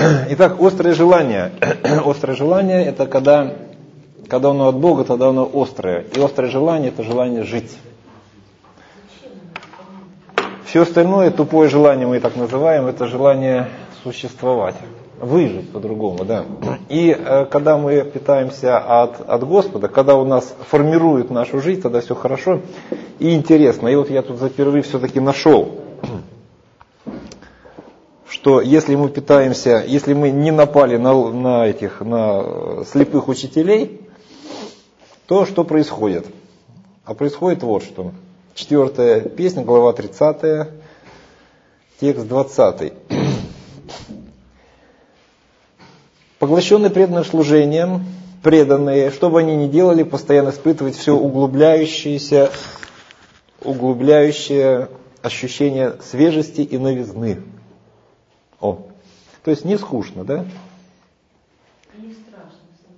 Итак, острое желание. Острое желание — это когда оно от Бога, тогда оно острое. И острое желание — это желание жить. Все остальное, тупое желание, мы так называем, это желание существовать, выжить по-другому, да. И когда мы питаемся от Господа, когда у нас формирует нашу жизнь, тогда все хорошо и интересно. И вот я тут за перерыв все-таки нашел, что если мы питаемся, если мы не напали на слепых учителей, то что происходит? А происходит вот что. 4 песня, глава 30, текст 20. Поглощенные преданным служением, преданные, что бы они ни делали, постоянно испытывать все углубляющее ощущение свежести и новизны. То есть не скучно, да? Не страшно.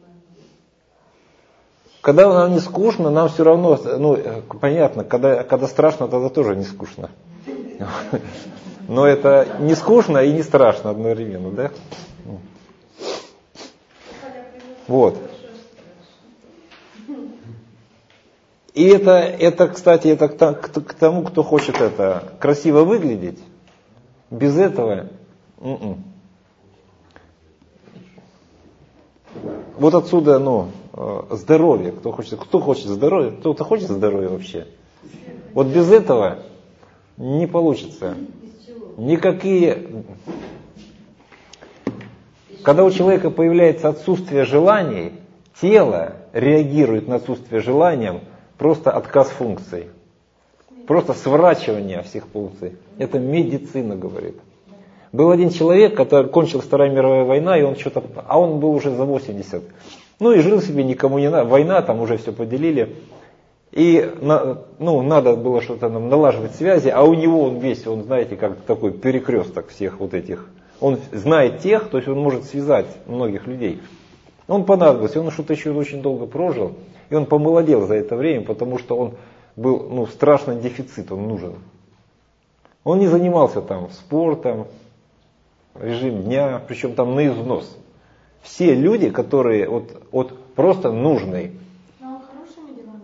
Когда нам не скучно, нам все равно, понятно, когда страшно, тогда тоже не скучно. Но это не скучно и не страшно одновременно, да? Вот. И это, кстати, это к тому, кто хочет красиво выглядеть. Без этого. Вот отсюда, здоровье. Кто хочет здоровья? Кто-то хочет здоровья вообще? Вот без этого не получится. Никакие. Когда у человека появляется отсутствие желаний, тело реагирует на отсутствие желаний, просто отказ функций. Просто сворачивание всех функций. Это медицина говорит. Был один человек, который кончилась Вторая мировая война, и он был уже за 80. И жил себе, никому не надо. Война, там уже все поделили. И надо было что-то налаживать связи, а у него он знаете, как такой перекресток всех вот этих. Он знает тех, то есть он может связать многих людей. Он понадобился, он что-то еще очень долго прожил, и он помолодел за это время, потому что он был, страшный дефицит, он нужен. Он не занимался там спортом, режим дня, причем там на износ. Все люди, которые просто нужные. Но он хорошими делами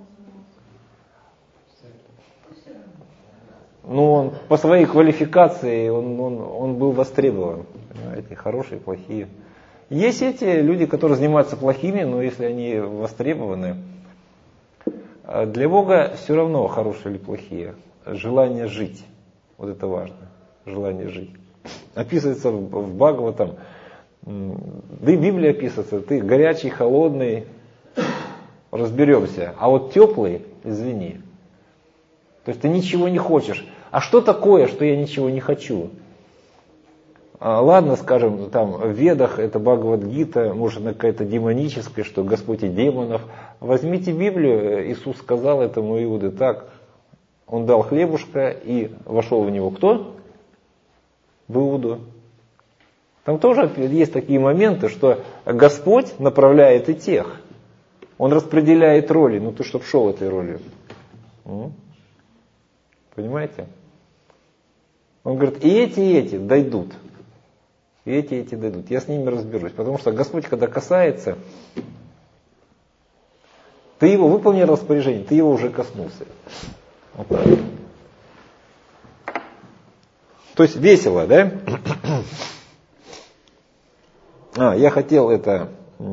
занимался. Он по своей квалификации, он был востребован. Понимаете, хорошие, плохие. Есть эти люди, которые занимаются плохими, но если они востребованы, для Бога все равно хорошие или плохие. Желание жить. Вот это важно. Желание жить. Описывается в Бхагаватам, да и Библия описывается, ты горячий, холодный, разберемся. А вот теплый, извини. То есть ты ничего не хочешь. А что такое, что я ничего не хочу? Ладно, скажем, там в Ведах это Бхагавад-гита, может какая-то демоническая, что Господь и демонов. Возьмите Библию, Иисус сказал этому Иуде так. Он дал хлебушка и вошел в него кто? В Иуду. Там тоже есть такие моменты, что Господь направляет и тех. Он распределяет роли, ты чтоб шел этой ролью. Понимаете? Он говорит, и эти дойдут. И эти дойдут. Я с ними разберусь. Потому что Господь, когда касается, ты его выполнил распоряжение, ты его уже коснулся. Вот так. То есть весело, да? Я хотел я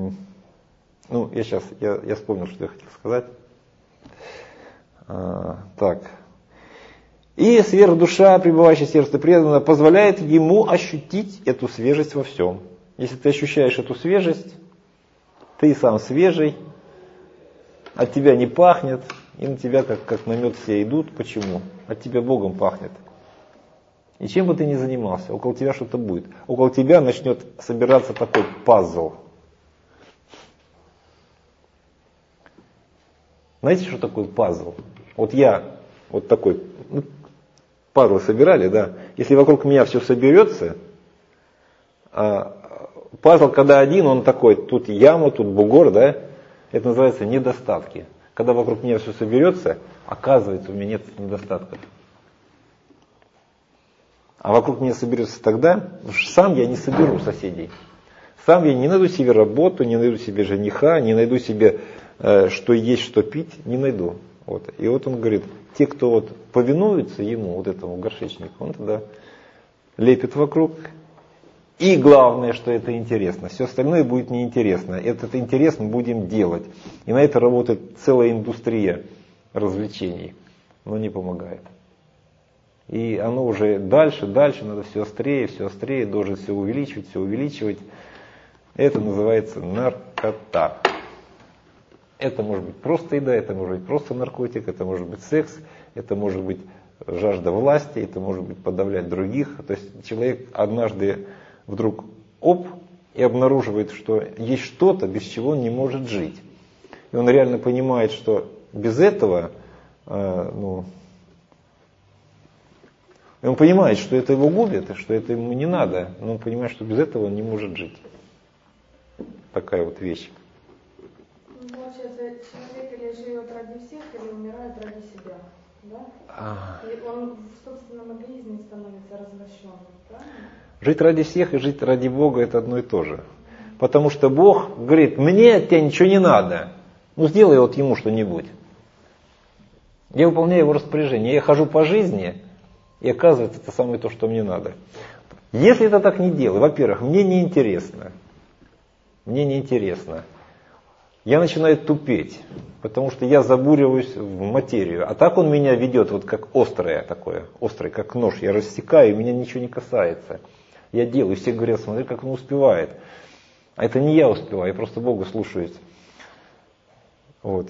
вспомнил, что я хотел сказать. Так. И сверхдуша, пребывающая в сердце преданного, позволяет ему ощутить эту свежесть во всем. Если ты ощущаешь эту свежесть, ты сам свежий, от тебя не пахнет, и на тебя как на мед все идут. Почему? От тебя Богом пахнет. И чем бы ты ни занимался, около тебя что-то будет. Около тебя начнет собираться такой пазл. Знаете, что такое пазл? Вот я вот такой, пазл собирали, да. Если вокруг меня все соберется, пазл, когда один, он такой, тут яма, тут бугор, да. Это называется недостатки. Когда вокруг меня все соберется, оказывается, у меня нет недостатков. А вокруг меня соберется тогда, потому что сам я не соберу соседей. Сам я не найду себе работу, не найду себе жениха, не найду себе что есть, что пить, не найду. Вот. И вот он говорит, те, кто вот повинуются ему, вот этому горшечнику, он тогда лепит вокруг. И главное, что это интересно. Все остальное будет неинтересно. Этот интерес мы будем делать. И на это работает целая индустрия развлечений. Но не помогает. И оно уже дальше, надо все острее, должен все увеличивать. Это называется наркота. Это может быть просто еда, это может быть просто наркотик, это может быть секс, это может быть жажда власти, это может быть подавлять других. То есть человек однажды вдруг и обнаруживает, что есть что-то, без чего он не может жить. И он реально понимает, что без этого, и он понимает, что это его губит, что это ему не надо, но он понимает, что без этого он не может жить. Такая вот вещь. Получается, человек или живет ради всех, или умирает ради себя, да? И он в собственном эгоизме становится развращенным, правильно? Жить ради всех и жить ради Бога — это одно и то же. Потому что Бог говорит, мне от тебя ничего не надо, сделай вот ему что-нибудь. Я выполняю его распоряжение, я хожу по жизни, и оказывается, это самое то, что мне надо. Если это так не делаю, во-первых, мне неинтересно. Я начинаю тупеть, потому что я забуриваюсь в материю. А так он меня ведет, вот как острый, как нож. Я рассекаю, и меня ничего не касается. Я делаю, все говорят, смотри, как он успевает. А это не я успеваю, я просто Бога слушаюсь. Вот,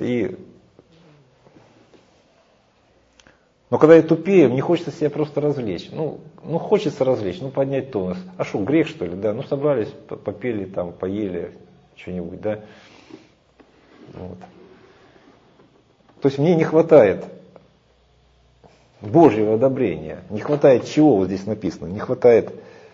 Но когда я тупею, мне хочется себя просто развлечь. Хочется развлечь, поднять тонус. А что, грех что ли, да? Собрались, попели там, поели что-нибудь, да? Вот. То есть мне не хватает Божьего одобрения. Не хватает чего вот здесь написано? Не хватает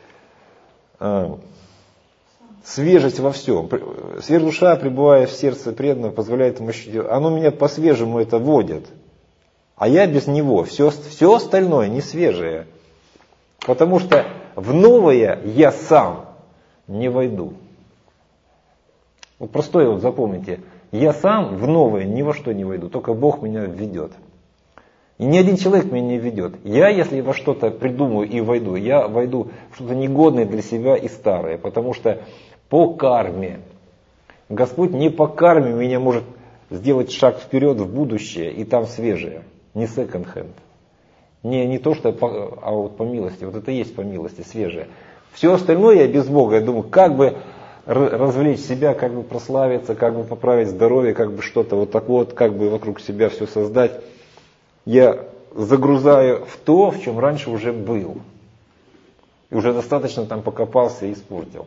свежесть во всем. Сверхдуша, пребывая в сердце преданного, позволяет ему ощутить. Оно меня по-свежему это водит. А я без него. Все остальное не свежее. Потому что в новое я сам не войду. Вот простое вот запомните. Я сам в новое ни во что не войду. Только Бог меня введет. И ни один человек меня не ведет. Я, если во что-то придумаю и войду, я войду в что-то негодное для себя и старое. Потому что по карме. Господь не по карме меня может сделать шаг вперед в будущее, и там свежее. Не секонд-хенд. Не то, что а вот по милости. Вот это и есть по милости, свежее. Все остальное я без Бога. Я думаю, как бы развлечь себя, как бы прославиться, как бы поправить здоровье, как бы что-то вот так вот, как бы вокруг себя все создать. Я загрузаю в то, в чем раньше уже был. И уже достаточно там покопался и испортил.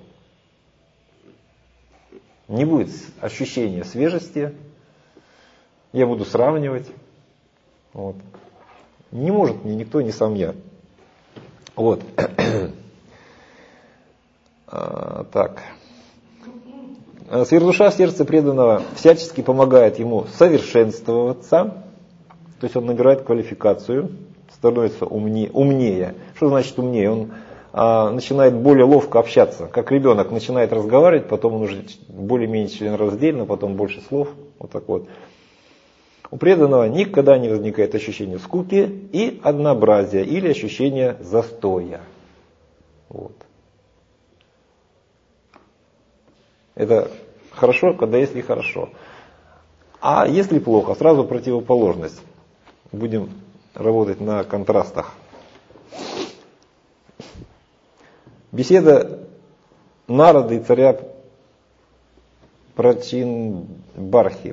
Не будет ощущения свежести. Я буду сравнивать. Вот. Не может мне никто, не сам я. Вот. Так. Сверхдуша в сердце преданного всячески помогает ему совершенствоваться. То есть он набирает квалификацию, становится умнее. Что значит умнее? Он начинает более ловко общаться. Как ребенок начинает разговаривать, потом он уже более-менее членораздельно, потом больше слов. Вот так вот. У преданного никогда не возникает ощущение скуки и однообразия или ощущение застоя. Вот. Это хорошо, когда если хорошо. А если плохо, сразу противоположность. Будем работать на контрастах. Беседа Нарады и царя Прачинабархи.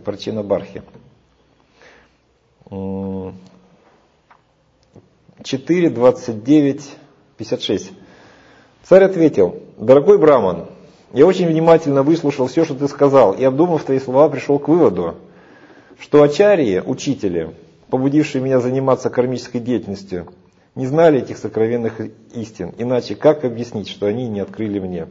4:29-56. Царь ответил: «Дорогой Браман, я очень внимательно выслушал все, что ты сказал, и, обдумав твои слова, пришел к выводу, что ачарьи, учители, побудившие меня заниматься кармической деятельностью, не знали этих сокровенных истин. Иначе как объяснить, что они не открыли мне?»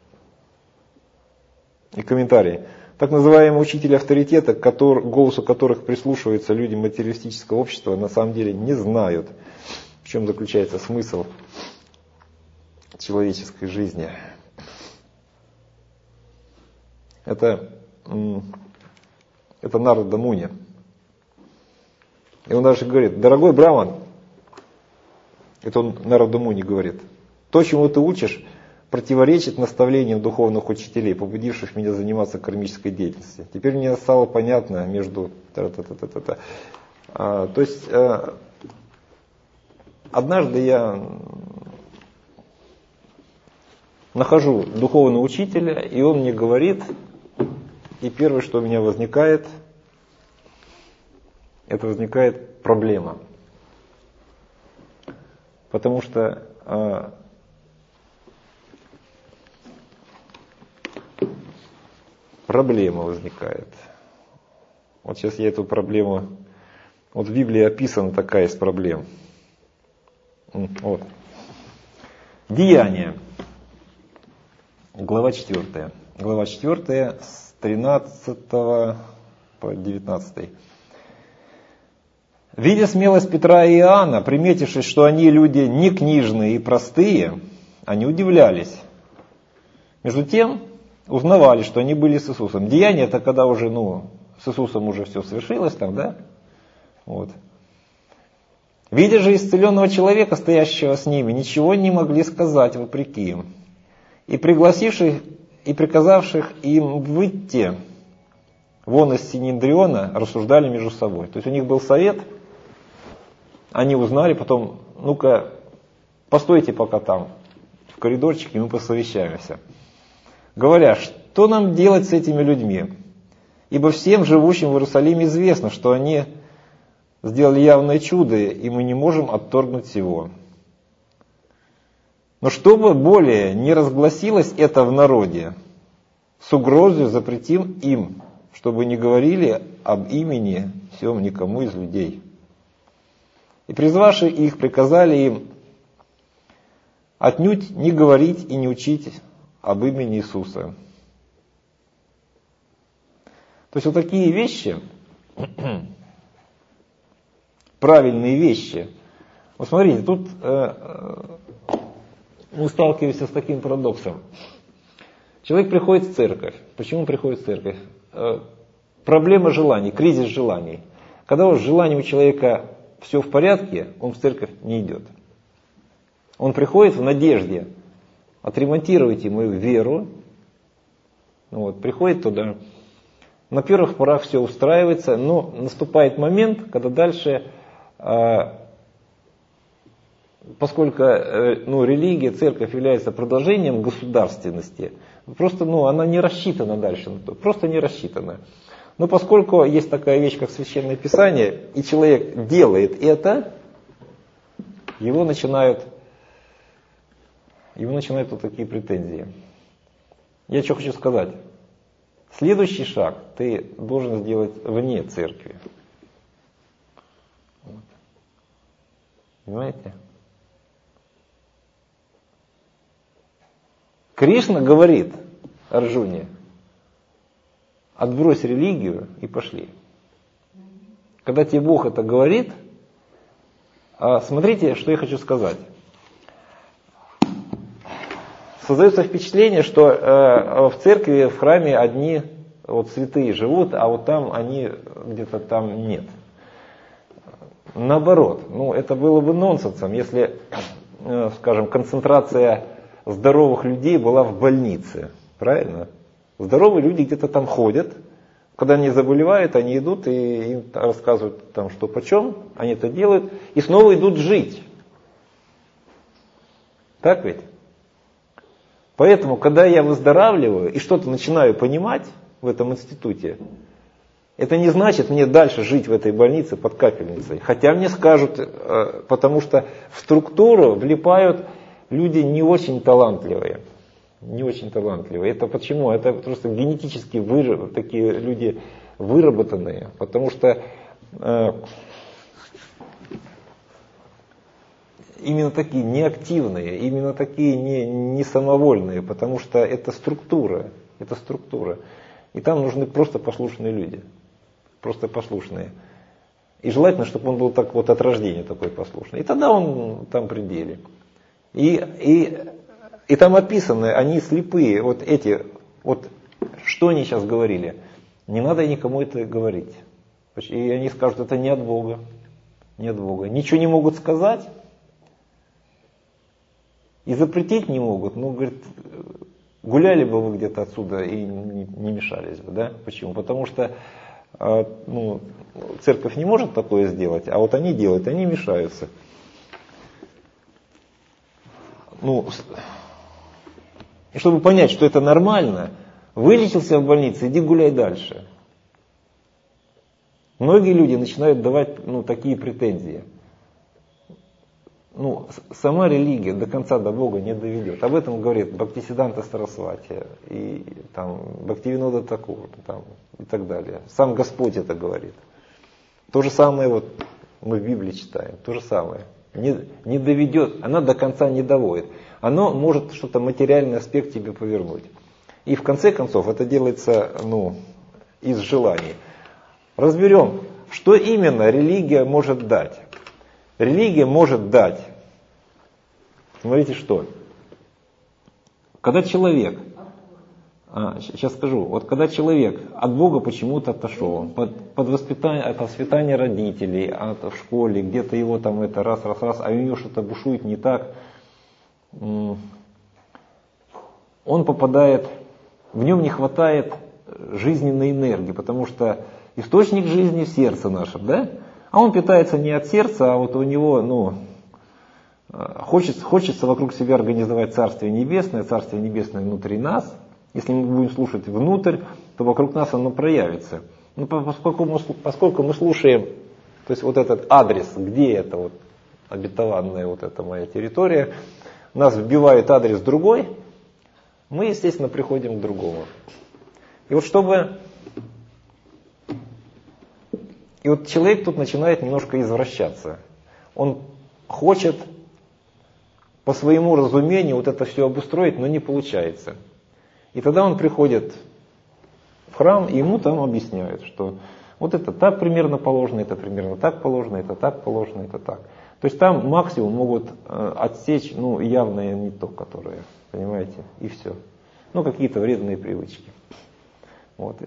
И комментарий. Так называемые учители авторитета, к голосу которых прислушиваются люди материалистического общества, на самом деле не знают, в чем заключается смысл человеческой жизни. Это Нарада Муни. И он даже говорит: дорогой Браман, это он Нарада Муни говорит, то, чему ты учишь, противоречит наставлениям духовных учителей, побудивших меня заниматься кармической деятельностью. Теперь мне стало понятно между... То есть, однажды я нахожу духовного учителя, и он мне говорит, и первое, что у меня возникает, это возникает проблема. Потому что проблема возникает. Вот сейчас я эту проблему... Вот в Библии описана такая из проблем. Вот. Деяния. Глава 4. Глава 4 с 13 по 19. Видя смелость Петра и Иоанна, приметившись, что они люди не книжные и простые, они удивлялись. Между тем, узнавали, что они были с Иисусом. Деяние — это когда уже, с Иисусом уже все совершилось там, да? Вот. Видя же исцеленного человека, стоящего с ними, ничего не могли сказать вопреки им. И пригласивших, и приказавших им выйти вон из Синедриона, рассуждали между собой. То есть у них был совет, они узнали, потом, ну-ка, постойте пока там, в коридорчике, мы посовещаемся. Говоря, что нам делать с этими людьми? Ибо всем живущим в Иерусалиме известно, что они сделали явное чудо, и мы не можем отторгнуть всего. Но чтобы более не разгласилось это в народе, с угрозой запретим им, чтобы не говорили об имени всем никому из людей. И призвавши их, приказали им отнюдь не говорить и не учить об имени Иисуса. То есть вот такие вещи, правильные вещи. Вот смотрите, тут мы сталкиваемся с таким парадоксом. Человек приходит в церковь. Почему приходит в церковь? Проблема желаний, кризис желаний. Когда уж желание у человека все в порядке, он в церковь не идет. Он приходит в надежде отремонтировать ему веру. Вот, приходит туда. На первых порах все устраивается, но наступает момент, когда дальше, поскольку религия, церковь является продолжением государственности, просто она не рассчитана дальше, просто не рассчитана. Но поскольку есть такая вещь, как Священное Писание, и человек делает это, его начинают вот такие претензии. Я что хочу сказать. Следующий шаг ты должен сделать вне церкви. Вот. Понимаете? Кришна говорит Арджуне: отбрось религию и пошли. Когда тебе Бог это говорит, смотрите, что я хочу сказать. Создается впечатление, что в церкви, в храме одни святые живут, а вот там они где-то там нет. Наоборот, это было бы нонсенсом, если, скажем, концентрация здоровых людей была в больнице. Правильно? Здоровые люди где-то там ходят, когда они заболевают, они идут и им рассказывают там, что почем, они это делают, и снова идут жить. Так ведь? Поэтому, когда я выздоравливаю и что-то начинаю понимать в этом институте, это не значит мне дальше жить в этой больнице под капельницей. Хотя мне скажут, потому что в структуру влипают люди не очень талантливые. Не очень талантливые. Это почему? Это просто генетически такие люди выработанные. Потому что именно такие неактивные, именно такие не самовольные, потому что это структура. Это структура. И там нужны просто послушные люди. Просто послушные. И желательно, чтобы он был так вот от рождения такой послушный. И тогда он там при деле. И И там описаны, они слепые, вот эти, вот что они сейчас говорили. Не надо никому это говорить. И они скажут, это не от Бога. Не от Бога. Ничего не могут сказать. И запретить не могут. Ну, говорит, гуляли бы вы где-то отсюда и не мешались бы. Да? Почему? Потому что ну, церковь не может такое сделать, а вот они делают, они мешаются. Ну, и чтобы понять, что это нормально, вылечился в больнице, иди гуляй дальше. Многие люди начинают давать такие претензии. Сама религия до конца до Бога не доведет. Об этом говорит Бхактисиддханта Сарасвати, и там, Бхактивинода Такур, там, и так далее. Сам Господь это говорит. То же самое вот мы в Библии читаем, то же самое. Не доведет, она до конца не доводит. Оно может что-то материальный аспект тебе повернуть. И в конце концов это делается из желаний. Разберем, что именно религия может дать. Религия может дать, смотрите что, когда человек, сейчас скажу, вот когда человек от Бога почему-то отошел, под воспитание родителей, в школе, где-то его там это раз, а у него что-то бушует не так, он попадает, в нем не хватает жизненной энергии, потому что источник жизни в сердце нашем, да? А он питается не от сердца, а вот у него, хочется вокруг себя организовать Царствие Небесное внутри нас. Если мы будем слушать внутрь, то вокруг нас оно проявится. Поскольку мы слушаем, то есть вот этот адрес, где это вот обетованная вот эта моя территория, нас вбивает адрес другой, мы, естественно, приходим к другому. И вот человек тут начинает немножко извращаться. Он хочет по своему разумению вот это все обустроить, но не получается. И тогда он приходит в храм, и ему там объясняют, что вот это так примерно положено, это примерно так положено, это так положено, это так. То есть там максимум могут отсечь явное не то, которое, понимаете, и все. Какие-то вредные привычки. Вот.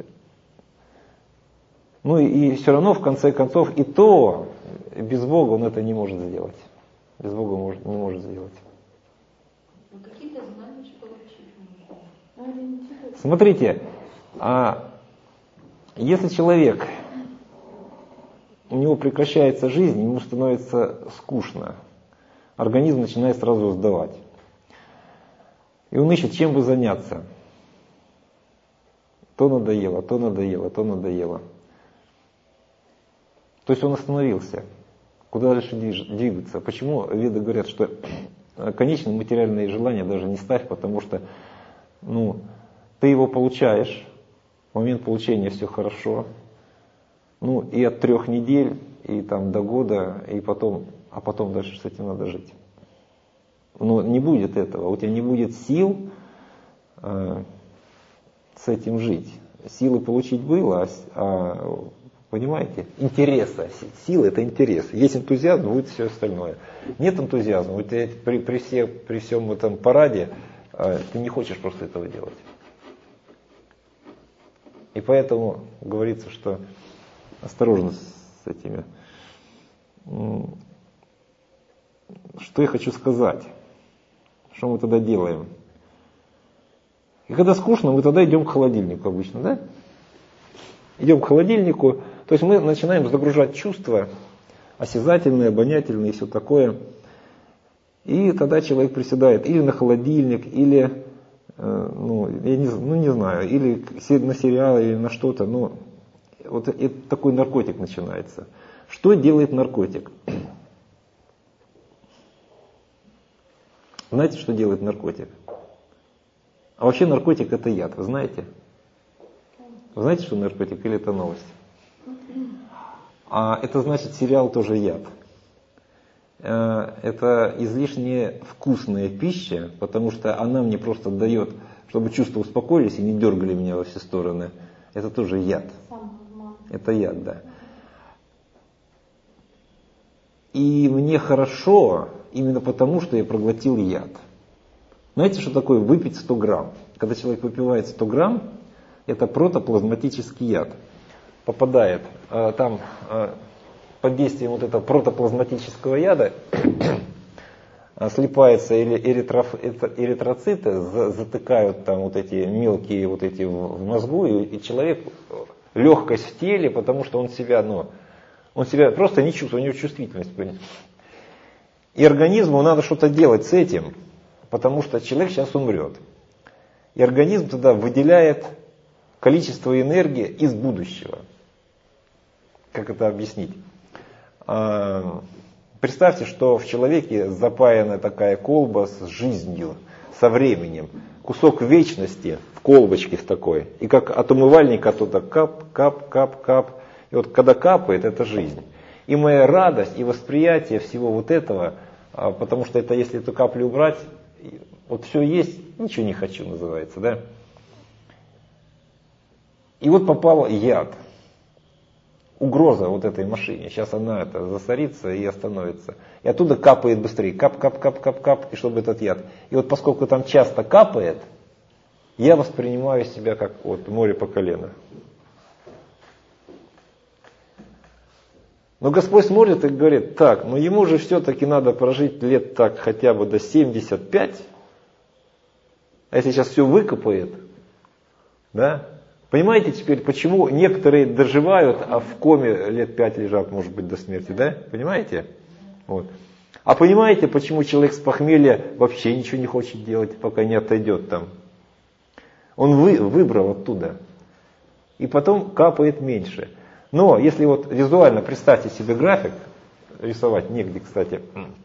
И все равно, в конце концов, и то без Бога он это не может сделать. Без Бога не может сделать. Какие-то знания получить. Смотрите, если человек, у него прекращается жизнь, ему становится скучно, организм начинает сразу сдавать. И он ищет, чем бы заняться. То надоело, то надоело, то надоело. То есть он остановился. Куда дальше двигаться? Почему веды говорят, что конечные материальные желания даже не ставь, потому что ты его получаешь, в момент получения все хорошо, и от 3 недель, и там до года, и потом дальше с этим надо жить. Но не будет этого, у тебя не будет сил с этим жить. Силы получить было, понимаете, интереса. Сила — это интерес. Есть энтузиазм, будет все остальное. Нет энтузиазма, вот при всем этом параде ты не хочешь просто этого делать. И поэтому говорится, что осторожно с этими. Что я хочу сказать? Что мы тогда делаем? И когда скучно, мы тогда идем к холодильнику обычно, да? Идем к холодильнику, то есть мы начинаем загружать чувства, осязательные, обонятельные и все такое. И тогда человек приседает или на холодильник, или, я не знаю, или на сериал, или на что-то. Вот это такой наркотик начинается. Что делает наркотик? Знаете, что делает наркотик? А вообще наркотик — это яд, вы знаете? Вы знаете, что наркотик, или это новость? А это значит, сериал тоже яд. Это излишне вкусная пища, потому что она мне просто дает, чтобы чувства успокоились и не дергали меня во все стороны. Это тоже яд. Это яд, да. И мне хорошо именно потому, что я проглотил яд. Знаете, что такое выпить 100 грамм? Когда человек выпивает 100 грамм, это протоплазматический яд. Попадает там под действием вот этого протоплазматического яда слипаются эритроциты, затыкают там вот эти мелкие вот эти в мозгу, и человек легкость в теле, потому что он себя просто не чувствует, у него чувствительность. И организму надо что-то делать с этим, потому что человек сейчас умрет. И организм тогда выделяет количество энергии из будущего. Как это объяснить? Представьте, что в человеке запаяна такая колба с жизнью, со временем. Кусок вечности в колбочке в такой. И как от умывальника туда кап, кап, кап, кап. И вот когда капает, это жизнь. И моя радость и восприятие всего вот этого, потому что это если эту каплю убрать, вот все есть, ничего не хочу, называется, да? И вот попал яд. Угроза вот этой машине. Сейчас она засорится и остановится. И оттуда капает быстрее. Кап, кап, кап, кап, кап. И чтобы этот яд. И вот поскольку там часто капает, я воспринимаю себя как вот море по колено. Но Господь смотрит и говорит, так, но ему же все-таки надо прожить лет так хотя бы до 75. А если сейчас все выкопает, да? Понимаете теперь, почему некоторые доживают, а в коме лет 5 лежат, может быть, до смерти, да? Понимаете? Вот. А понимаете, почему человек с похмелья вообще ничего не хочет делать, пока не отойдет там? Он выбрал оттуда. И потом капает меньше. Но если вот визуально представьте себе график, рисовать негде, кстати.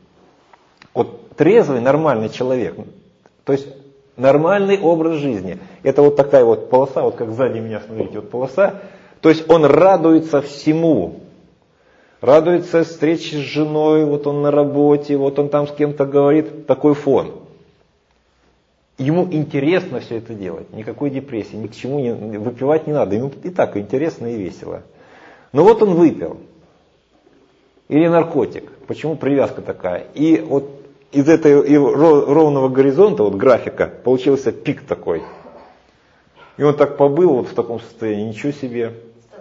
Вот трезвый, нормальный человек, то есть нормальный образ жизни. Это вот такая вот полоса, вот как сзади меня, смотрите, вот полоса. То есть он радуется всему. Радуется встрече с женой, вот он на работе, вот он там с кем-то говорит, такой фон. Ему интересно все это делать, никакой депрессии, ни к чему выпивать не надо, ему и так интересно и весело. Но вот он выпил. Или наркотик. Почему привязка такая? И вот из этого ровного горизонта, вот графика, получился пик такой. И он так побыл вот в таком состоянии, ничего себе.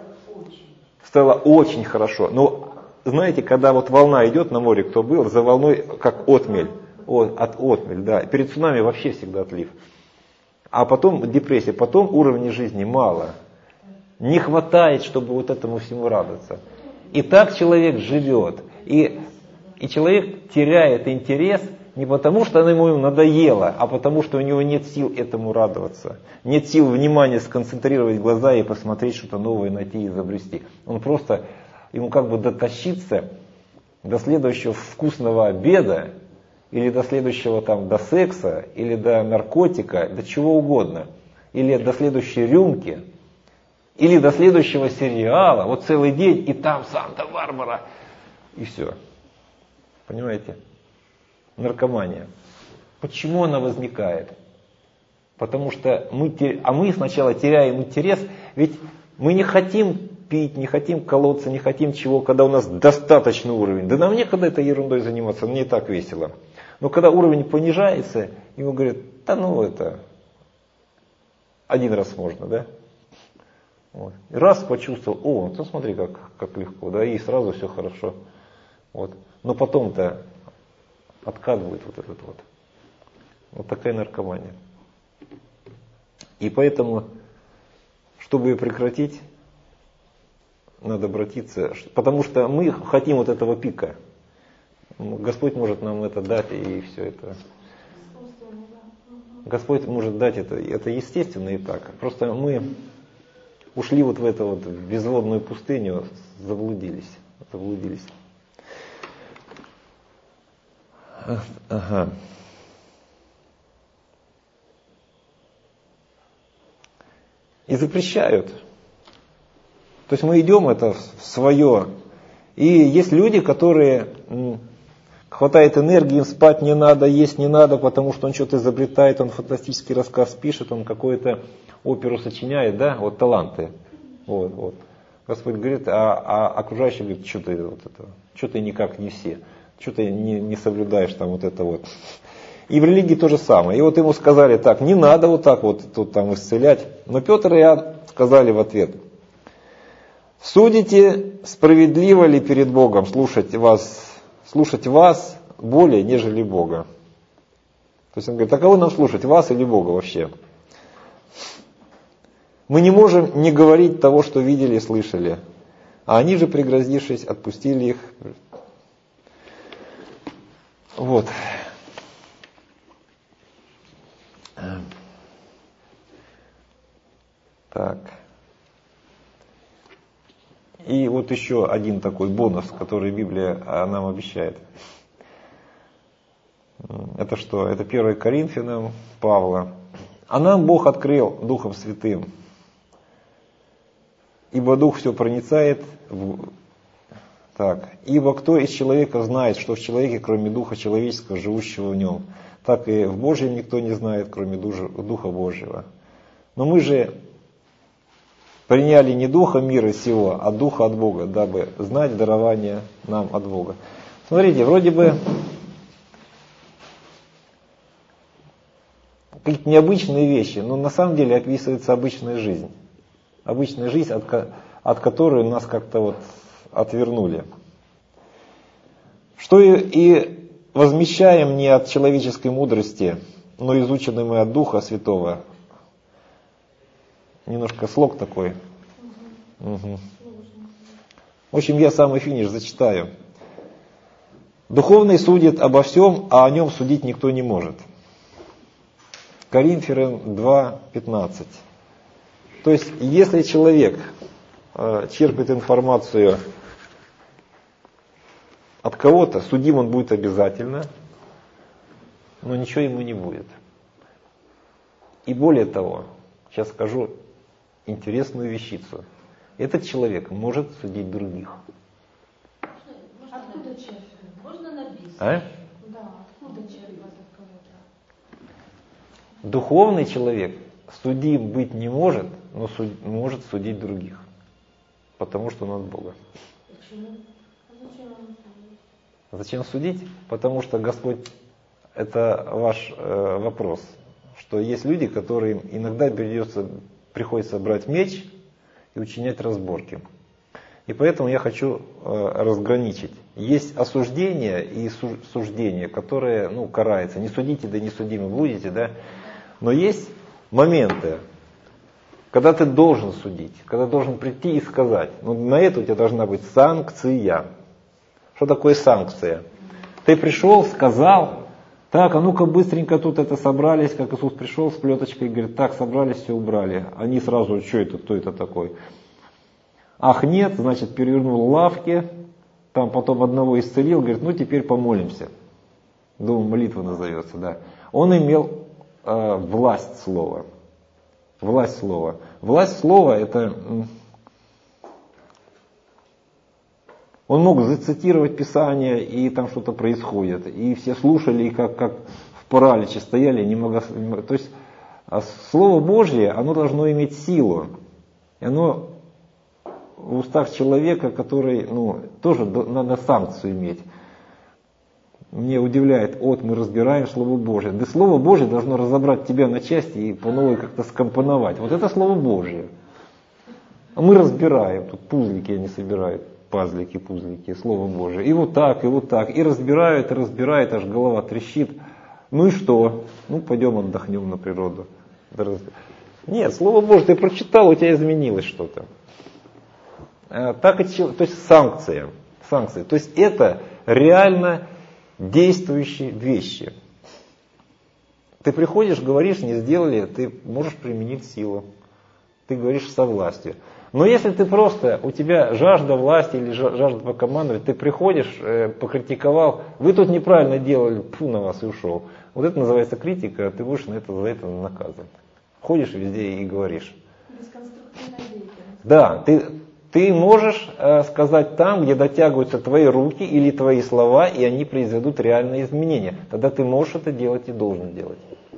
Стало очень хорошо. Но знаете, когда вот волна идет на море, кто был, за волной как отмель. Отмель, да. Перед цунами вообще всегда отлив. А потом депрессия, потом уровня жизни мало. Не хватает, чтобы вот этому всему радоваться. И так человек живет. И человек теряет интерес не потому, что ему надоело, а потому, что у него нет сил этому радоваться. Нет сил внимания сконцентрировать глаза и посмотреть что-то новое, найти и изобрести. Он просто, ему как бы дотащиться до следующего вкусного обеда, или до следующего там, до секса, или до наркотика, до чего угодно. Или до следующей рюмки. Или до следующего сериала, вот целый день, и там Санта-Барбара, и все. Понимаете? Наркомания. Почему она возникает? Потому что мы сначала теряем интерес, ведь мы не хотим пить, не хотим колоться, не хотим чего, когда у нас достаточный уровень. Да нам некогда этой ерундой заниматься, мне и так весело. Но когда уровень понижается, ему говорят, да ну это, один раз можно, да? Вот. И раз почувствовал, ты смотри, как легко, да, и сразу все хорошо. Вот. Но потом-то откатывает вот этот вот. Вот такая наркомания. И поэтому, чтобы ее прекратить, надо обратиться, потому что мы хотим вот этого пика. Господь может нам это дать, и все это. Господь может дать это естественно и так. Просто мы ушли вот в эту вот безводную пустыню, заблудились. Ага. И запрещают. То есть мы идем это в свое. И есть люди, которые хватает энергии, им спать не надо, есть не надо, потому что он что-то изобретает, он фантастический рассказ пишет, он какую-то оперу сочиняет, да, вот таланты. Вот. Господь говорит, а окружающий говорит, что ты никак не все, что ты не соблюдаешь там вот это вот. И в религии то же самое. И вот ему сказали так, не надо вот так вот тут там исцелять. Но Петр и Иоанн сказали в ответ: судите, справедливо ли перед Богом слушать вас более, нежели Бога. То есть он говорит, а кого нам слушать, вас или Бога вообще? Мы не можем не говорить того, что видели и слышали. А они же, пригрозившись, отпустили их. Вот. Так. И вот еще один такой бонус, который Библия нам обещает. Это что? Это 1 Коринфянам Павла. А нам Бог открыл Духом Святым. Ибо Дух все проницает. Так. Ибо кто из человека знает, что в человеке, кроме Духа человеческого, живущего в нем, так и в Божьем никто не знает, кроме Духа Божьего. Но мы же приняли не духа мира сего, а духа от Бога, дабы знать дарование нам от Бога. Смотрите, вроде бы какие-то необычные вещи, но на самом деле описывается обычная жизнь. Обычная жизнь, от которой нас как-то вот отвернули. Что и возмещаем не от человеческой мудрости, но изученным мы от Духа Святого. Немножко слог такой. Угу. В общем, я самый финиш зачитаю. Духовный судит обо всем, а о нем судить никто не может. Коринфянам 2:15. То есть, если человек черпает информацию от кого-то, судим он будет обязательно, но ничего ему не будет. И более того, сейчас скажу интересную вещицу. Этот человек может судить других. Откуда черпать? Можно написать? А? Да, откуда черпать от кого-то? Духовный человек судим быть не может, но может судить других. Потому что он от Бога. Почему? А зачем он судить? Зачем судить? Потому что Господь, это ваш вопрос, что есть люди, которым иногда приходится брать меч и учинять разборки. И поэтому я хочу разграничить. Есть осуждение и суждение, которое карается. Не судите, да не судимы будете, да. Но есть моменты, когда ты должен судить, когда должен прийти и сказать. На это у тебя должна быть санкция. Что такое санкция? Ты пришел, сказал, так, а ну-ка быстренько тут это собрались, как Иисус пришел с плеточкой и говорит, так, собрались, все убрали. Они сразу, что это, кто это такой? Ах, нет, значит, перевернул лавки, там потом одного исцелил, говорит, ну теперь помолимся. Думаю, молитва назовется, да. Он имел власть слова. Власть слова. Власть слова это... Он мог зацитировать Писание, и там что-то происходит. И все слушали, и как в параличе стояли, не могли... То есть Слово Божье, оно должно иметь силу. И оно в устах человека, который, тоже надо санкцию иметь. Мне удивляет, мы разбираем Слово Божье. Да Слово Божье должно разобрать тебя на части и по новой как-то скомпоновать. Вот это Слово Божье. А мы разбираем, тут пузлики они собирают. Пазлики, пузлики, Слово Божие. И вот так, и разбирают, аж голова трещит. Ну и что? Пойдем отдохнем на природу. Нет, Слово Божие ты прочитал, у тебя изменилось что-то. То есть санкция. То есть это реально действующие вещи. Ты приходишь, говоришь, не сделали, ты можешь применить силу. Ты говоришь со властью. Но если ты просто, у тебя жажда власти или жажда покомандовать, ты приходишь, покритиковал, вы тут неправильно делали, фу на вас и ушел. Вот это называется критика, ты будешь за это наказан. Ходишь везде и говоришь. Бесконструктивная деятельность. Да, ты можешь сказать там, где дотягиваются твои руки или твои слова, и они произведут реальные изменения. Тогда ты можешь это делать и должен делать.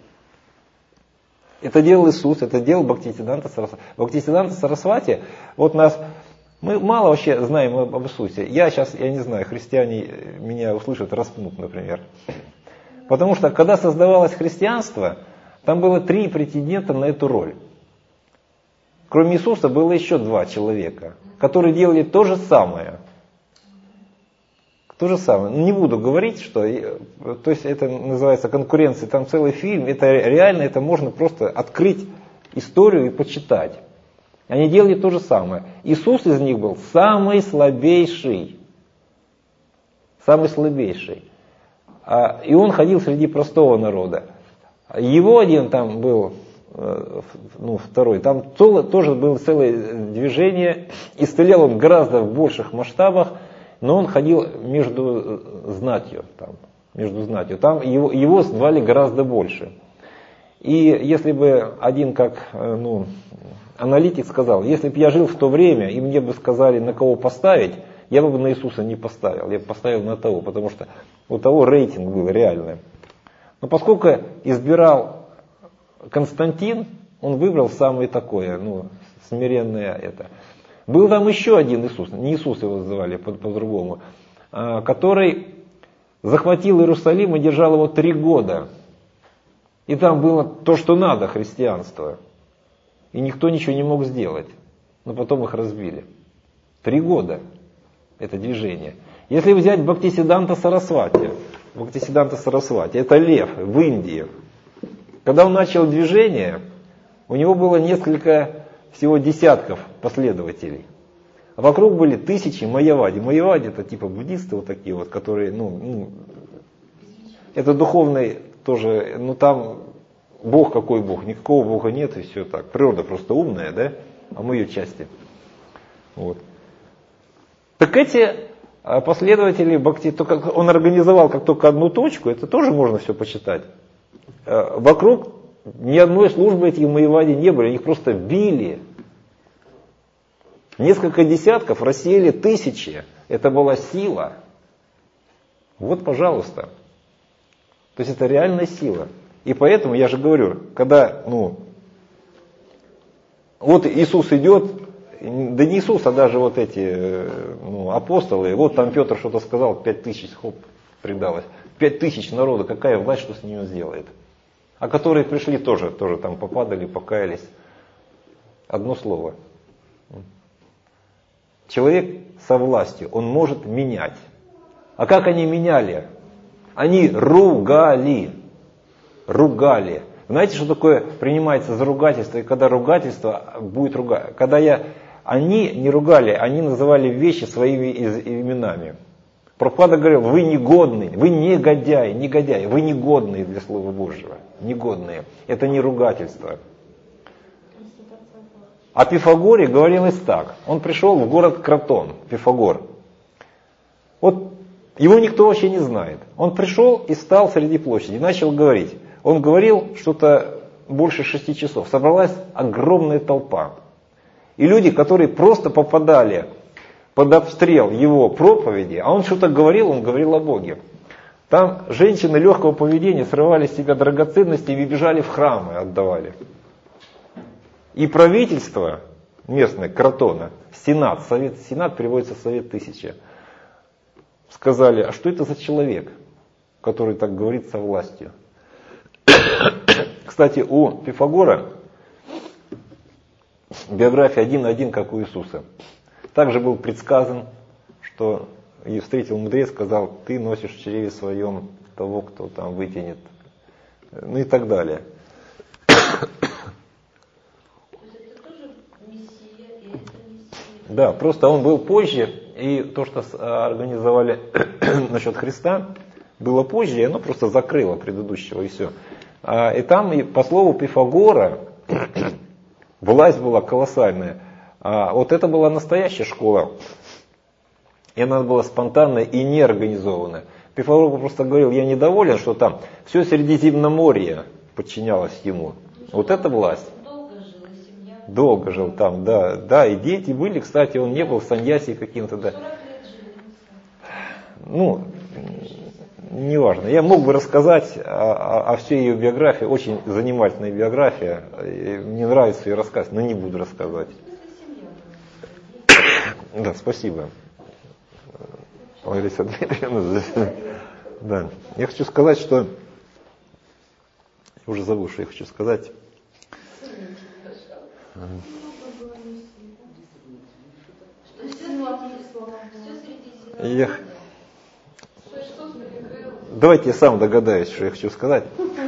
Это делал Иисус, это делал Бхактисиддханта Сарасвати. Бхактисиддханта Сарасвати, мы мало вообще знаем об Иисусе. Я не знаю, христиане меня услышат, распнут, например. Потому что, когда создавалось христианство, там было 3 претендента на эту роль. Кроме Иисуса было еще 2 человека, которые делали то же самое. То же самое. Не буду говорить, что... То есть это называется конкуренция, там целый фильм. Это реально, это можно просто открыть историю и почитать. Они делали то же самое. Иисус из них был самый слабейший. Самый слабейший. И он ходил среди простого народа. Его один там был, второй, там тоже было целое движение. Исцелял он гораздо в больших масштабах, но он ходил между знатью. Там его звали гораздо больше. И если бы один как аналитик сказал, если бы я жил в то время, и мне бы сказали, на кого поставить, я бы на Иисуса не поставил, я бы поставил на того, потому что у того рейтинг был реальный. Но поскольку избирал Константин, он выбрал самое такое, смиренное это. Был там еще один Иисус, не Иисус его звали по-другому, который захватил Иерусалим и держал его 3 года. И там было то, что надо, христианство. И никто ничего не мог сделать. Но потом их разбили. 3 года это движение. Если взять Бхактисиддханта Сарасвати, это лев в Индии. Когда он начал движение, у него было несколько, всего десятков последователей. А вокруг были тысячи майявади. Майявади это типа буддисты вот такие вот, которые, это духовный тоже, там Бог какой Бог, никакого Бога нет и все так. Природа просто умная, да, а мы ее части. Вот. Так эти последователи Бхакти, он организовал как только одну точку, это тоже можно все почитать. Вокруг ни одной службы этих майявади не были, их просто били. Несколько десятков рассеяли тысячи. Это была сила. Вот, пожалуйста. То есть это реальная сила. И поэтому я же говорю, когда, вот Иисус идет, да не Иисус, а даже вот эти апостолы, вот там Петр что-то сказал, 5000, предалось. 5000 народа, какая власть, что с ними сделает? А которые пришли тоже там попадали, покаялись. Одно слово. Человек со властью, он может менять. А как они меняли? Они ругали. Знаете, что такое принимается за ругательство? И когда ругательство будет ругать. Они не ругали, они называли вещи своими именами. Прабхупада говорил, вы негодные, вы негодяи, вы негодные для Слова Божьего. Негодные. Это не ругательство. О Пифагоре говорилось так. Он пришел в город Кротон, Пифагор. Вот его никто вообще не знает. Он пришел и стал среди площади, и начал говорить. Он говорил что-то больше 6 часов. Собралась огромная толпа. И люди, которые просто попадали под обстрел его проповеди, а он что-то говорил, он говорил о Боге. Там женщины легкого поведения срывали с себя драгоценности и бежали в храмы, отдавали. И правительство местное, Кротона, Сенат переводится Совет 1000, сказали, а что это за человек, который так говорит со властью? Кстати, у Пифагора биография 1:1, как у Иисуса. Также был предсказан, что и встретил мудрец, сказал, ты носишь в чреве своем того, кто там вытянет, и так далее. Да, просто он был позже, и то, что организовали насчет Христа, было позже, и оно просто закрыло предыдущего, и все. И там, по слову Пифагора, власть была колоссальная. Вот это была настоящая школа. И она была спонтанная и неорганизованная. Пифагор просто говорил, я недоволен, что там все Средиземноморье подчинялось ему. Вот это власть. Долго жил там, да, и дети были, кстати, он не был саньяси каким-то, да. Неважно. Я мог бы рассказать о всей ее биографии, очень занимательная биография, мне нравится ее рассказ, но не буду рассказывать. Да, спасибо. Лариса Дмитриевна. Да. Я хочу сказать, что Уже забыл, что я хочу сказать. Давайте я сам догадаюсь, что я хочу сказать.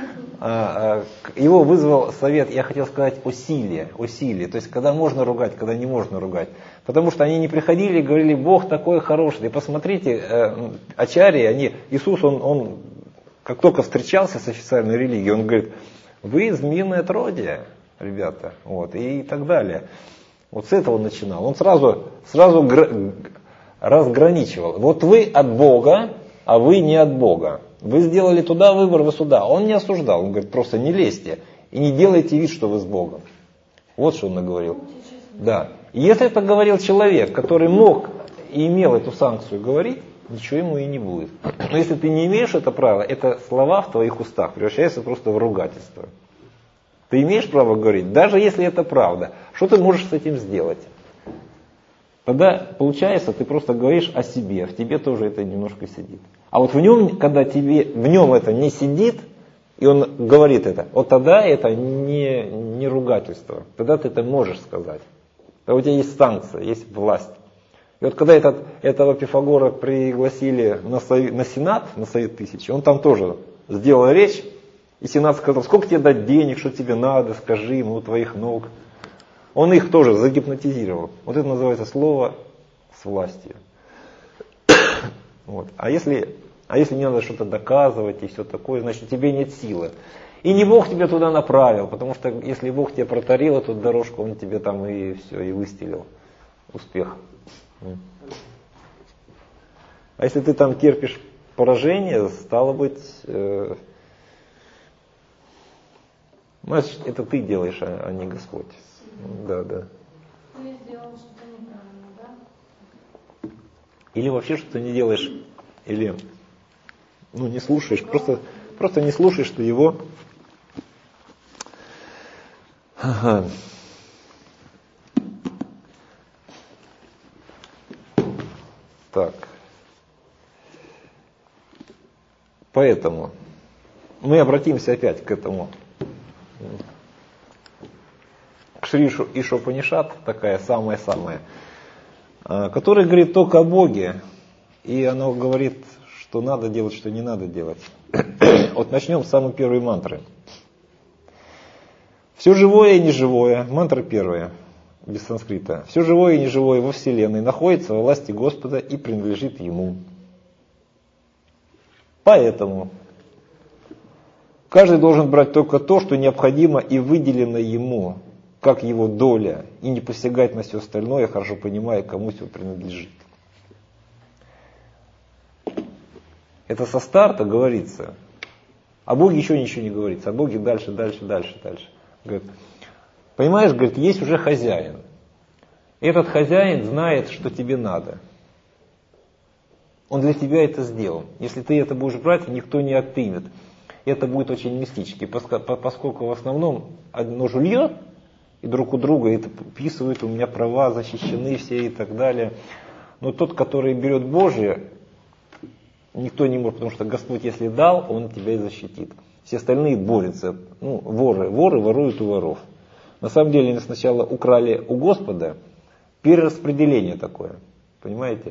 Его вызвал совет, я хотел сказать, усилие. То есть, когда можно ругать, когда не можно ругать. Потому что они не приходили и говорили, Бог такой хороший. И посмотрите, ачарьи, Иисус, он как только встречался с официальной религией, он говорит, вы змеиное отродье, ребята, вот, и так далее. Вот с этого он начинал. Он сразу разграничивал. Вот вы от Бога, а вы не от Бога. Вы сделали туда выбор, вы сюда. Он не осуждал, он говорит, просто не лезьте и не делайте вид, что вы с Богом. Вот что он наговорил. Да. И если это говорил человек, который мог и имел эту санкцию говорить, ничего ему и не будет. Но если ты не имеешь это право, это слова в твоих устах превращаются просто в ругательство. Ты имеешь право говорить, даже если это правда. Что ты можешь с этим сделать? Тогда получается, ты просто говоришь о себе, в тебе тоже это немножко сидит. А вот в нем, когда в нем это не сидит, и он говорит это, вот тогда это не ругательство. Тогда ты это можешь сказать. Тогда у тебя есть санкция, есть власть. И вот когда этого Пифагора пригласили на Сенат, на Совет Тысячи, он там тоже сделал речь, и Сенат сказал, сколько тебе дать денег, что тебе надо, скажи ему у твоих ног. Он их тоже загипнотизировал. Вот это называется слово с властью. Вот. А если не надо что-то доказывать и все такое, значит у тебя нет силы. И не Бог тебя туда направил, потому что если Бог тебе протарил эту дорожку, Он тебе там и все, и выстелил успех. А если ты там терпишь поражение, стало быть, значит, это ты делаешь, а не Господь. Да. Ты сделал что-то неправильно, да? Или вообще что-то не делаешь, или не слушаешь, просто не слушаешь ты его. Ага. Так. Поэтому мы обратимся опять к этому. К Шри Ишопанишат, такая самая-самая, которая говорит только о Боге. И она говорит, что надо делать, что не надо делать. Вот начнем с самой первой мантры. Все живое и неживое, мантра первая, без санскрита. Все живое и неживое во Вселенной находится во власти Господа и принадлежит Ему. Поэтому каждый должен брать только то, что необходимо и выделено ему, как его доля, и не посягать на все остальное, хорошо понимая, кому все принадлежит. Это со старта говорится. О Боге еще ничего не говорится. О Боге дальше. Говорит, понимаешь, говорит, есть уже хозяин. Этот хозяин знает, что тебе надо. Он для тебя это сделал. Если ты это будешь брать, никто не отымет. Это будет очень мистически, поскольку в основном одно жулье, и друг у друга это вписывают, у меня права защищены все и так далее. Но тот, который берет Божие, никто не может, потому что Господь, если дал, Он тебя и защитит. Все остальные борются. Воры воруют у воров. На самом деле они сначала украли у Господа, перераспределение такое. Понимаете?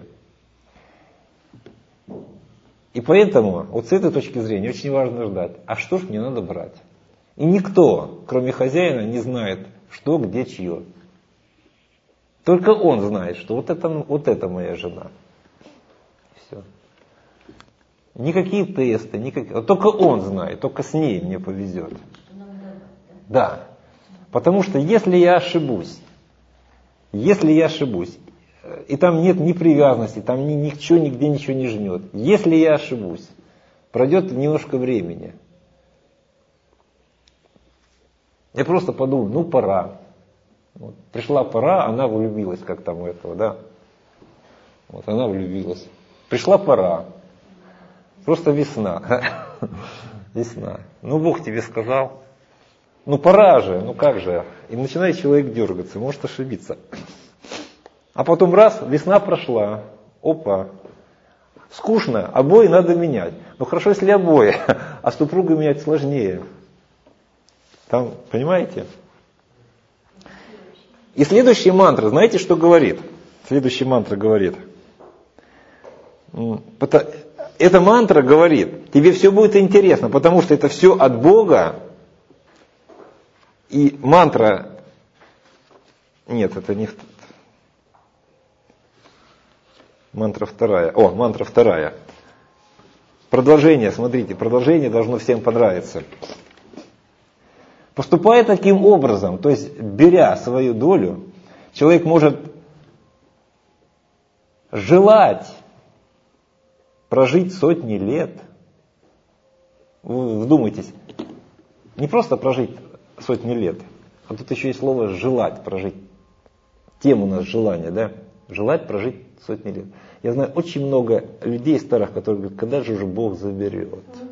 И поэтому, вот с этой точки зрения, очень важно ждать, а что ж мне надо брать? И никто, кроме хозяина, не знает, что, где, чье. Только он знает, что вот это моя жена. Все. Никакие тесты, только он знает, только с ней мне повезет. Да. Потому что если я ошибусь, и там нет ни привязанности, там ничего нигде ничего не жмет. Если я ошибусь, пройдет немножко времени. Я просто подумал, пора. Вот. Пришла пора, она влюбилась, как там у этого, да? Вот она влюбилась. Пришла пора. Просто весна. Весна. Бог тебе сказал. Пора же, как же. И начинает человек дергаться, может ошибиться. А потом раз, весна прошла, опа, скучно, обои надо менять. Хорошо, если обои, а супругу менять сложнее. Там, понимаете? И следующая мантра, знаете, что говорит? Следующая мантра говорит. Эта мантра говорит, тебе все будет интересно, потому что это все от Бога. И мантра... Нет, это не... Мантра вторая. Мантра вторая. Продолжение, смотрите, продолжение должно всем понравиться. Поступая таким образом, то есть беря свою долю, человек может желать прожить сотни лет. Вы вдумайтесь, не просто прожить сотни лет, а тут еще есть слово «желать прожить». Тема у нас желание, да? Желать прожить сотни лет. Я знаю очень много людей старых, которые говорят, когда же уже Бог заберет.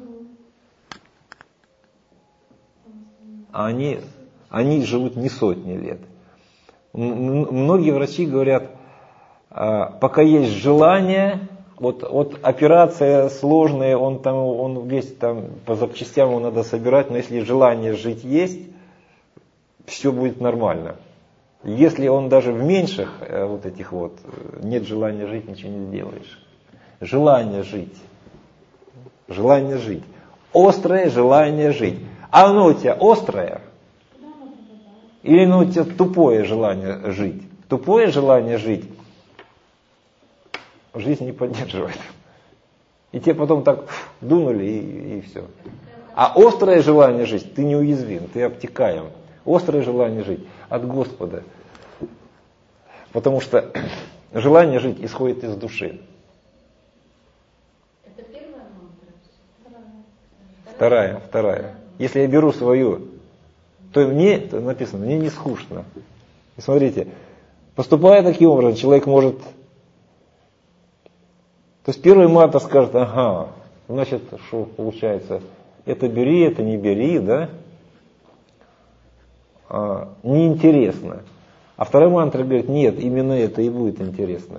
А они живут не сотни лет. Многие врачи говорят, пока есть желание, вот операция сложная, он весь там по запчастям его надо собирать, но если желание жить есть, все будет нормально. Если он даже в меньших вот этих вот, нет желания жить, ничего не сделаешь. Желание жить. Желание жить. Острое желание жить. А оно у тебя острое? Или оно у тебя тупое желание жить? Тупое желание жить жизнь не поддерживает. И тебе потом так дунули и все. А острое желание жить, ты неуязвим, ты обтекаем. Острое желание жить от Господа. Потому что желание жить исходит из души. Это первая мантра? Вторая. Если я беру свою, то мне, то написано, мне не скучно. И смотрите, поступая таким образом, человек может... То есть первый мантра скажет, значит, что получается, это бери, это не бери, да? Неинтересно. А второй мантра говорит, нет, именно это и будет интересно.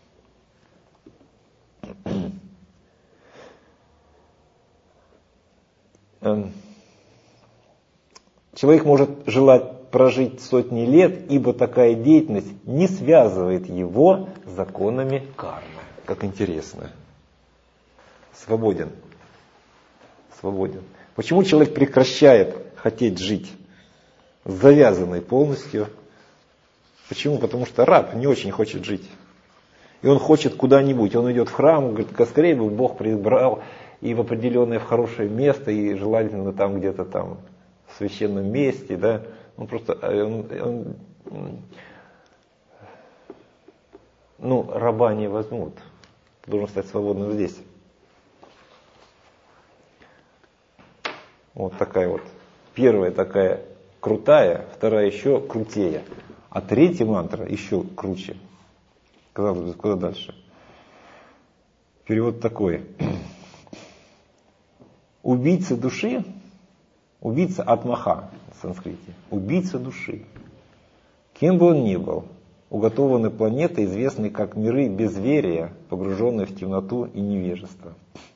Человек может желать прожить сотни лет, ибо такая деятельность не связывает его с законами кармы. Как интересно. Свободен. Почему человек прекращает хотеть жить? Завязанный полностью. Почему? Потому что раб не очень хочет жить. И он хочет куда-нибудь. Он идет в храм, говорит, скорее бы Бог прибрал и в определенное, в хорошее место, и желательно там где-то там в священном месте, да. Он просто, раба не возьмут. Ты должен стать свободным здесь. Вот такая вот. Первая такая крутая, вторая еще крутее. А третья мантра еще круче. Казалось бы, куда дальше? Перевод такой. Убийца души, убийца атмаха в санскрите, убийца души. Кем бы он ни был, уготованы планеты, известные как миры безверия, погруженные в темноту и невежество.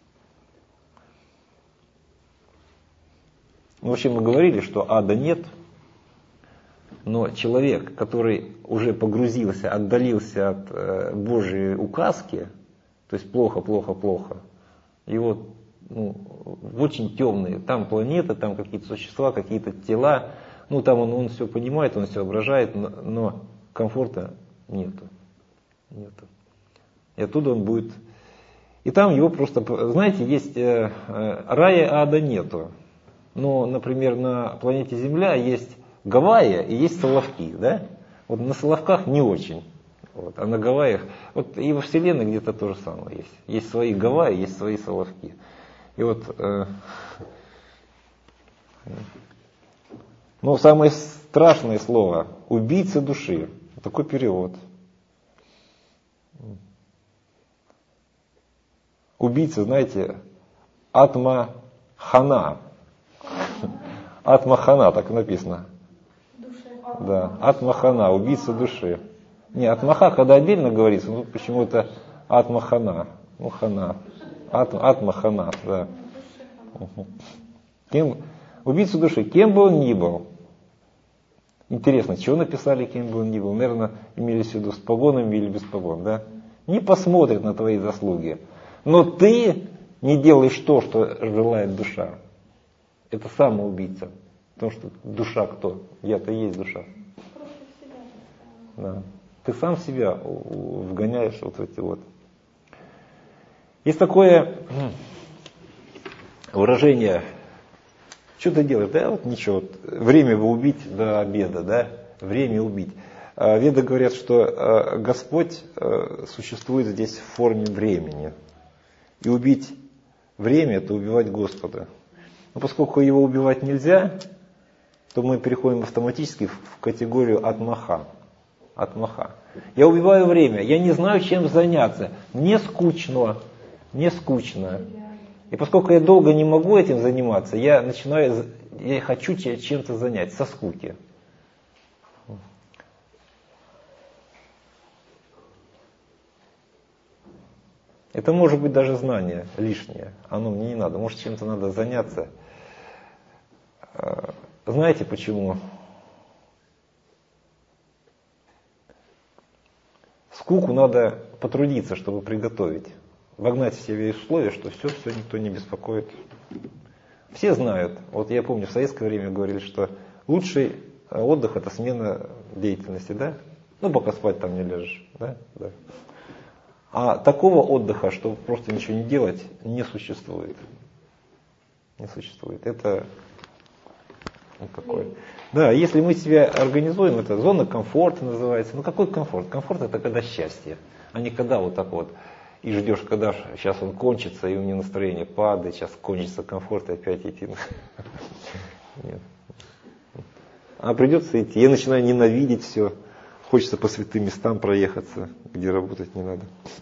В общем, мы говорили, что ада нет, но человек, который уже погрузился, отдалился от Божьей указки, то есть плохо, его в очень темные, там планеты, там какие-то существа, какие-то тела, там он все понимает, он все воображает, но комфорта нету. И оттуда он будет... И там его просто... Знаете, есть рая, ада нету. Но, например, на планете Земля есть Гавайи и есть Соловки, да? Вот на Соловках не очень. А на Гавайях... Вот и во Вселенной где-то то же самое есть. Есть свои Гавайи, есть свои Соловки. И вот... самое страшное слово – убийца души. Такой перевод. Убийца, знаете, Атма-хана. Атма-хана, так и написано. Да, Атма-хана, убийца души. Не, Атмаха, когда отдельно говорится, почему-то Атма-хана. Хана. Атма-хана, да. Убийцу души, кем бы он ни был. Интересно, чего написали, кем бы он ни был? Наверное, имелись в виду с погонами или без погон, да? Не посмотрят на твои заслуги. Но ты не делаешь то, что желает душа. Это самоубийца. Потому что душа кто? Я-то и есть душа. Да. Ты сам себя вгоняешь вот в эти вот. Есть такое выражение, что ты делаешь? Да вот ничего, время бы убить до обеда, да? Время убить. Веды говорят, что Господь существует здесь в форме времени. И убить время – это убивать Господа. Но поскольку его убивать нельзя, то мы переходим автоматически в категорию атмаха. Атмаха. Я убиваю время, я не знаю, чем заняться. Мне скучно. И поскольку я долго не могу этим заниматься, я хочу чем-то занять, со скуки. Это может быть даже знание лишнее. Оно мне не надо. Может, чем-то надо заняться. Знаете почему? Скуку надо потрудиться, чтобы приготовить. Вогнать в себе условия, что все никто не беспокоит. Все знают. Вот я помню, в советское время говорили, что лучший отдых – это смена деятельности, да? Ну, пока спать там не ляжешь, да? Да. А такого отдыха, чтобы просто ничего не делать, не существует. Не существует. Это какой? Да, если мы себя организуем, это зона комфорта называется. Ну какой комфорт? Комфорт это когда счастье, а не когда вот так вот и ждешь, когда сейчас он кончится, и у меня настроение падает, сейчас кончится комфорт и опять идти. Нет. А придется идти. Я начинаю ненавидеть все. Хочется по святым местам проехаться, где работать не надо.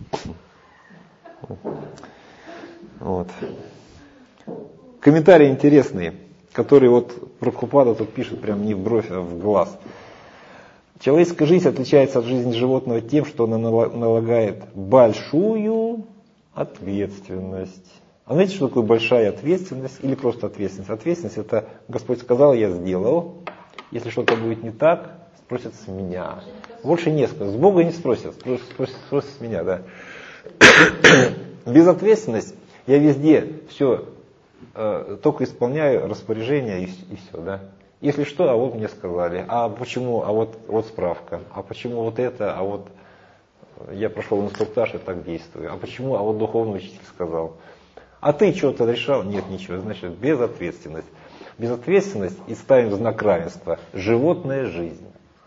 Вот. Комментарии интересные, которые вот Прабхупада тут пишет прям не в бровь, а в глаз. Человеческая жизнь отличается от жизни животного тем, что она налагает большую ответственность. А знаете, что такое большая ответственность или просто ответственность? Ответственность это Господь сказал, я сделал. Если что-то будет не так, спросят с меня. Больше не скажут. С Бога не спросят, спросят с меня, да. Безответственность, я везде все только исполняю распоряжения и все, да. Если что, а вот мне сказали, а почему, а вот справка, а почему вот это, а вот я прошел инструктаж и так действую, а почему, а вот духовный учитель сказал. А ты что-то решал? Нет, ничего, значит безответственность. Безответственность и ставим в знак равенства. Животная жизнь.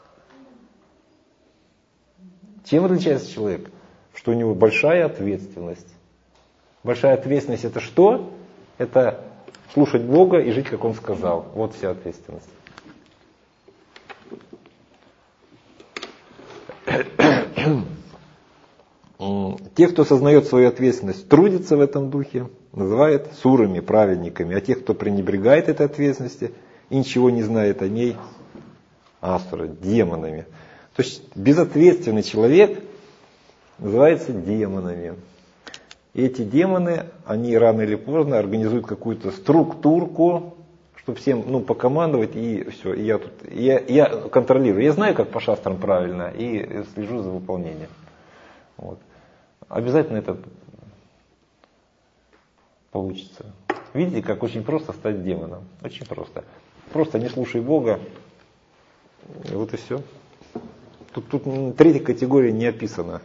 Чем отличается человек? Что у него большая ответственность. Большая ответственность это что? Это слушать Бога и жить, как Он сказал. Вот вся ответственность. Те, кто сознает свою ответственность, трудится в этом духе, называют сурами, праведниками. А тех, кто пренебрегает этой ответственности и ничего не знает о ней, асура, демонами. То есть безответственный человек называется демонами. И эти демоны, они рано или поздно организуют какую-то структурку, чтобы всем покомандовать, и все. И я контролирую. Я знаю, как по шастрам правильно, и слежу за выполнением. Вот. Обязательно это получится. Видите, как очень просто стать демоном. Очень просто. Просто не слушай Бога. И вот и все. Тут третья категория не описана.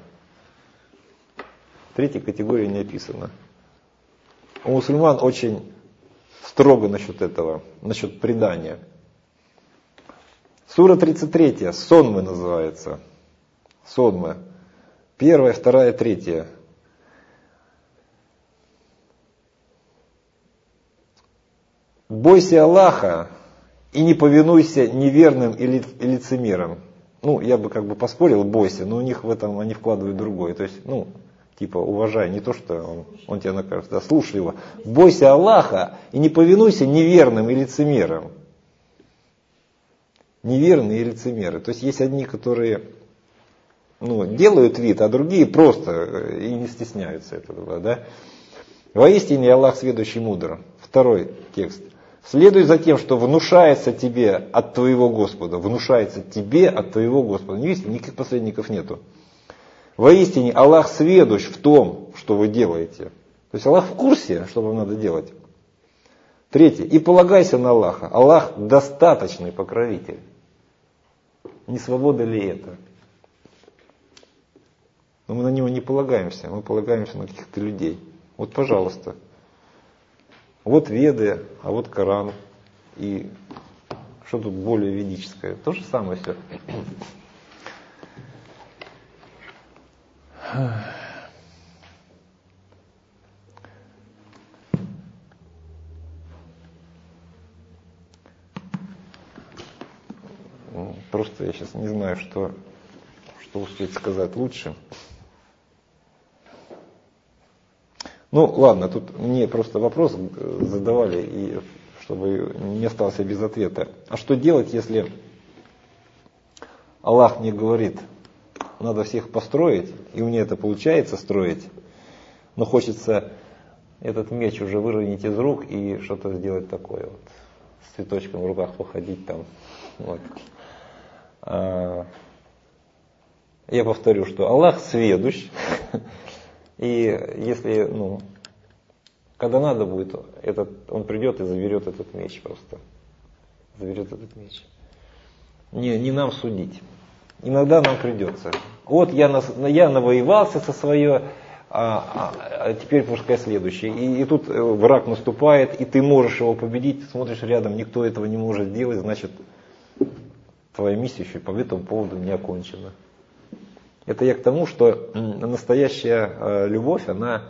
Третья категория не описана. У мусульман очень строго насчет этого, насчет предания. Сура 33, Сонмы называется. Сонмы. 1, 2, 3. Бойся Аллаха и не повинуйся неверным и лицемерам. Я бы поспорил, бойся, но у них в этом они вкладывают другое. То есть, уважай, не то, что он тебя накажет, да, слушай его. Бойся Аллаха и не повинуйся неверным и лицемерам. Неверные и лицемеры. То есть есть одни, которые делают вид, а другие просто и не стесняются этого, да. Воистине Аллах сведущий мудр. 2 текст. Следуй за тем, что внушается тебе от твоего Господа. Внушается тебе от твоего Господа. Не видите, никаких посредников нету. Воистине Аллах сведущ в том, что вы делаете. То есть Аллах в курсе, что вам надо делать. Третье. И полагайся на Аллаха. Аллах достаточный покровитель. Не свобода ли это? Но мы на него не полагаемся. Мы полагаемся на каких-то людей. Вот, пожалуйста. Вот Веды, а вот Коран. И что тут более ведическое? То же самое все. Просто я сейчас не знаю, что успеть сказать лучше. Ну, ладно, тут мне просто вопрос задавали, и чтобы не остался без ответа. А что делать, если Аллах мне говорит, надо всех построить, и у меня это получается строить, но хочется этот меч уже выронить из рук и что-то сделать такое, вот, с цветочком в руках походить там. Вот. Я повторю, что Аллах сведущ, и если, когда надо будет, он придет и заберет этот меч просто. Заберет этот меч. Не нам судить. Иногда нам придется. Вот я навоевался со свое, а теперь пускай следующий. И тут враг наступает, и ты можешь его победить, смотришь рядом, никто этого не может сделать, значит, твоя миссия еще по этому поводу не окончена. Это я к тому, что настоящая любовь, она,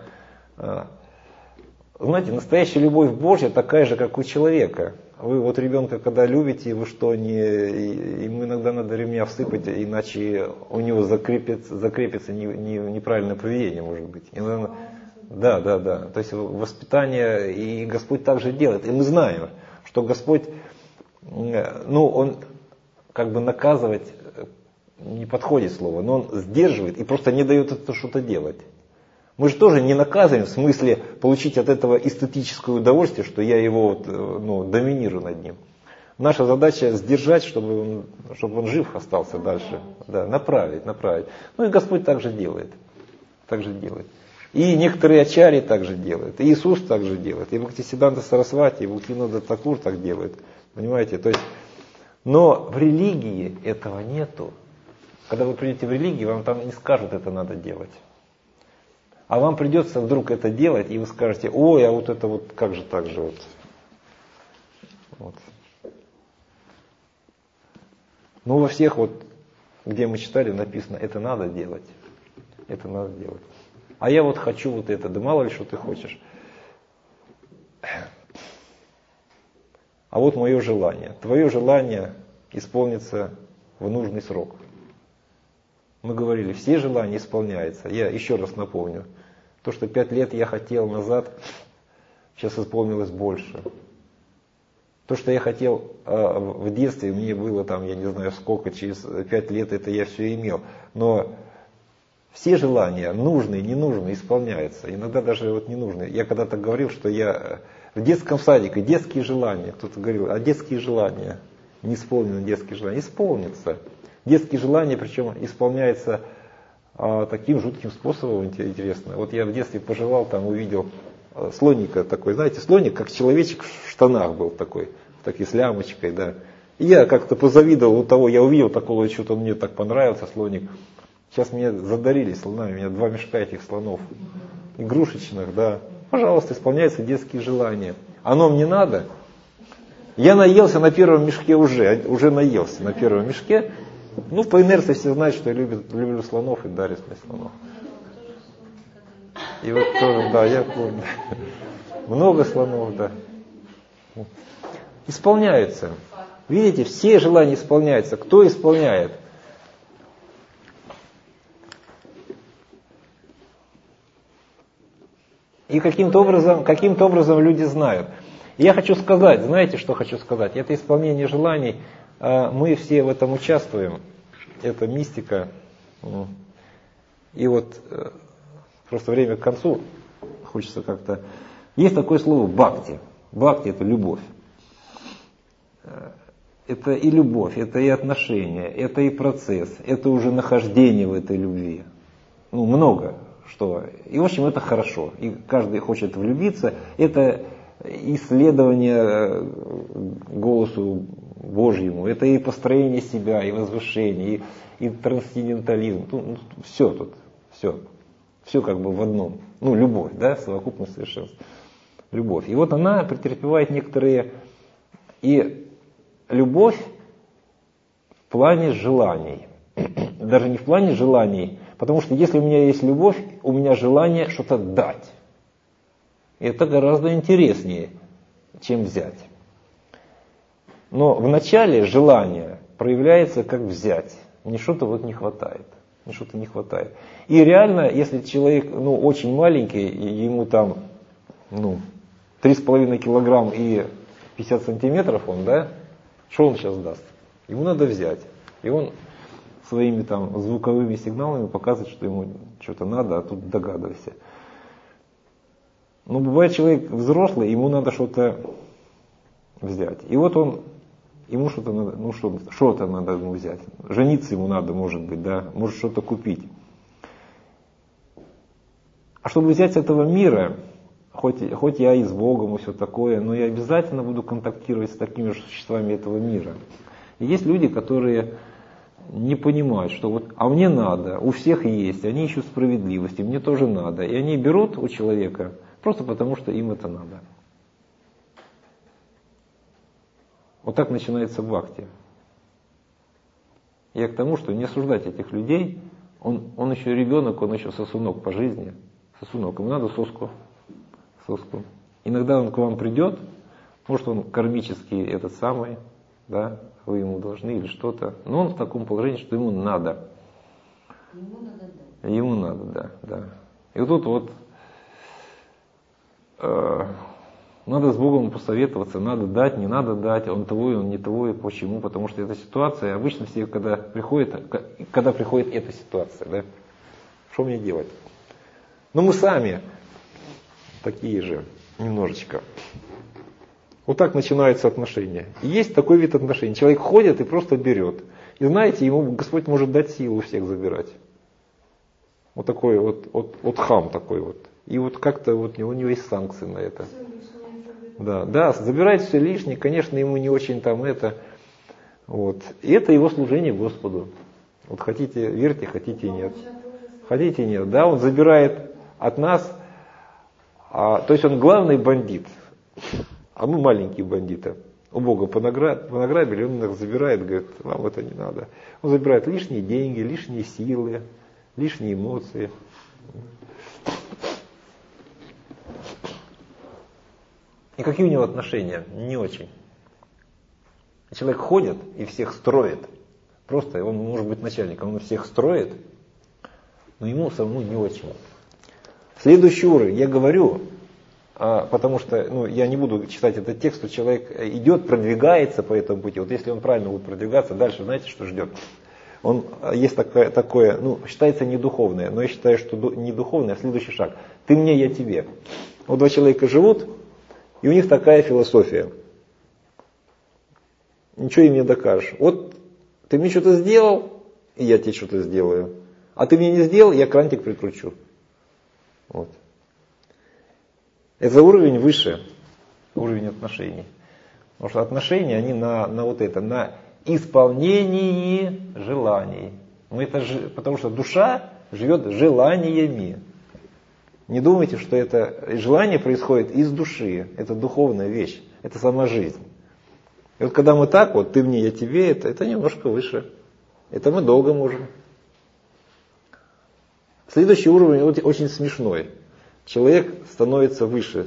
знаете, настоящая любовь Божья такая же, как у человека. Вы вот ребенка, когда любите, вы что, ему иногда надо ремня всыпать, иначе у него закрепится неправильное поведение, может быть. Да. То есть воспитание, и Господь также делает. И мы знаем, что Господь, Он как бы наказывать не подходит слово, но Он сдерживает и просто не дает это что-то делать. Мы же тоже не наказываем в смысле получить от этого эстетическое удовольствие, что я его доминирую над ним. Наша задача сдержать, чтобы он жив остался дальше. Да, направить. Ну и Господь также делает. И некоторые ачарьи также делают. И Иисус также делает. И Бхактисиддханта Сарасвати, и Бхактивинода Такур так делают. Понимаете? То есть, но в религии этого нету. Когда вы придете в религию, вам там не скажут, это надо делать. А вам придется вдруг это делать, и вы скажете, ой, а вот это вот как же так же вот. Ну, во всех где мы читали, написано, это надо делать. А я вот хочу вот это, да мало ли что ты хочешь. А вот мое желание. Твое желание исполнится в нужный срок. Мы говорили, все желания исполняются. Я еще раз напомню. То, что 5 лет я хотел назад, сейчас исполнилось больше. То, что я хотел в детстве, мне было там, я не знаю сколько, через 5 лет это я все имел. Но все желания, нужные, ненужные, исполняются. Иногда даже ненужные. Я когда-то говорил, что я в детском садике, детские желания, кто-то говорил, а детские желания, не исполнены детские желания, исполнятся. Детские желания, причем исполняются таким жутким способом, интересно. Вот я в детстве пожелал, там увидел слоника такой, знаете, слоник, как человечек в штанах был такой с лямочкой, да. И я как-то позавидовал у того, я увидел такого, что-то мне так понравился слоник. Сейчас мне задарили слонами, у меня 2 мешка этих слонов, игрушечных, да. Пожалуйста, исполняются детские желания. Оно мне надо. Я наелся на первом мешке уже наелся на первом мешке. Ну, по инерции все знают, что я люблю слонов и дарят мне слонов. И вот тоже, да, я помню. Много слонов, да. Исполняются. Видите, все желания исполняются. Кто исполняет? И каким-то образом люди знают. И я хочу сказать, знаете, что хочу сказать? Это исполнение желаний. Мы все в этом участвуем. Это мистика. И вот просто время к концу. Хочется как-то... Есть такое слово бхакти. Бхакти — это любовь. это и любовь, это и отношения, это и процесс, это уже нахождение в этой любви. Ну, много что. И, в общем, это хорошо. И каждый хочет влюбиться. Это исследование голосу Божьему, это и построение себя, и возвышение, и трансцендентализм. Ну, все тут, все. Все как бы в одном. Ну, любовь, да, совокупность совершенства. Любовь. И вот она претерпевает некоторые... И любовь в плане желаний. Даже не в плане желаний, потому что если у меня есть любовь, у меня желание что-то дать. И это гораздо интереснее, чем взять. Но вначале желание проявляется как взять. Мне что-то вот не хватает. Мне что-то не хватает. И реально, если человек очень маленький, ему там 3,5 килограмм и 50 сантиметров он, да, что он сейчас даст? Ему надо взять. И он своими там звуковыми сигналами показывает, что ему что-то надо, а тут догадывайся. Но бывает человек взрослый, ему надо что-то взять. И вот ему что-то надо, что-то надо ему взять. Жениться ему надо, может быть, да, может что-то купить. А чтобы взять с этого мира, хоть я и с Богом и все такое, но я обязательно буду контактировать с такими же существами этого мира. И есть люди, которые не понимают, что вот, а мне надо, у всех есть, они ищут справедливости, мне тоже надо. И они берут у человека просто потому, что им это надо. Вот так начинается бхакти. Я к тому, что не осуждать этих людей, он еще ребенок, он еще сосунок по жизни. Сосунок, ему надо соску. Иногда он к вам придет, может он кармический этот самый, да, вы ему должны или что-то, но он в таком положении, что ему надо. Ему надо, да. И вот тут надо с Богом посоветоваться, надо дать, не надо дать, он твой, он не твой, почему? Потому что эта ситуация, обычно все, когда приходит эта ситуация, да, что мне делать? Но мы сами такие же, немножечко. Вот так начинаются отношения. И есть такой вид отношений. Человек ходит и просто берет. И знаете, ему Господь может дать силу всех забирать. Вот такой вот хам такой вот. И вот как-то у него есть санкции на это. Да, забирает все лишнее, конечно, ему не очень там это. Вот. И это его служение Господу. Вот хотите верьте, хотите нет. Хотите нет. Да, он забирает от нас, то есть он главный бандит, а мы маленькие бандиты. У Бога понаграбили, он их забирает, говорит, вам это не надо. Он забирает лишние деньги, лишние силы, лишние эмоции. И какие у него отношения? Не очень. Человек ходит и всех строит. Просто он может быть начальником, он всех строит, но ему самому не очень. Следующий уровень, я говорю, потому что я не буду читать этот текст, что человек идет, продвигается по этому пути. Вот если он правильно будет продвигаться, дальше знаете, что ждет? Есть такое, считается недуховное, но я считаю, что не духовное, а следующий шаг. Ты мне, я тебе. Вот два человека живут, и у них такая философия. Ничего им не докажешь. Вот ты мне что-то сделал, и я тебе что-то сделаю. А ты мне не сделал, я крантик прикручу. Вот. Это уровень выше, уровень отношений. Потому что отношения, они на исполнении желаний. Потому что душа живет желаниями. Не думайте, что это желание происходит из души. Это духовная вещь. Это сама жизнь. И вот когда мы так, вот ты мне, я тебе, это немножко выше. Это мы долго можем. Следующий уровень очень смешной. Человек становится выше.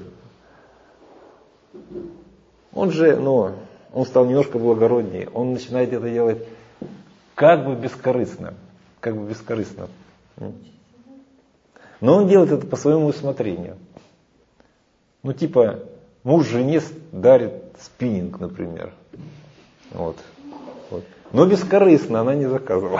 Он стал немножко благороднее. Он начинает это делать как бы бескорыстно. Но он делает это по своему усмотрению. Муж жене дарит спиннинг, например. Вот. Но бескорыстно, она не заказывала.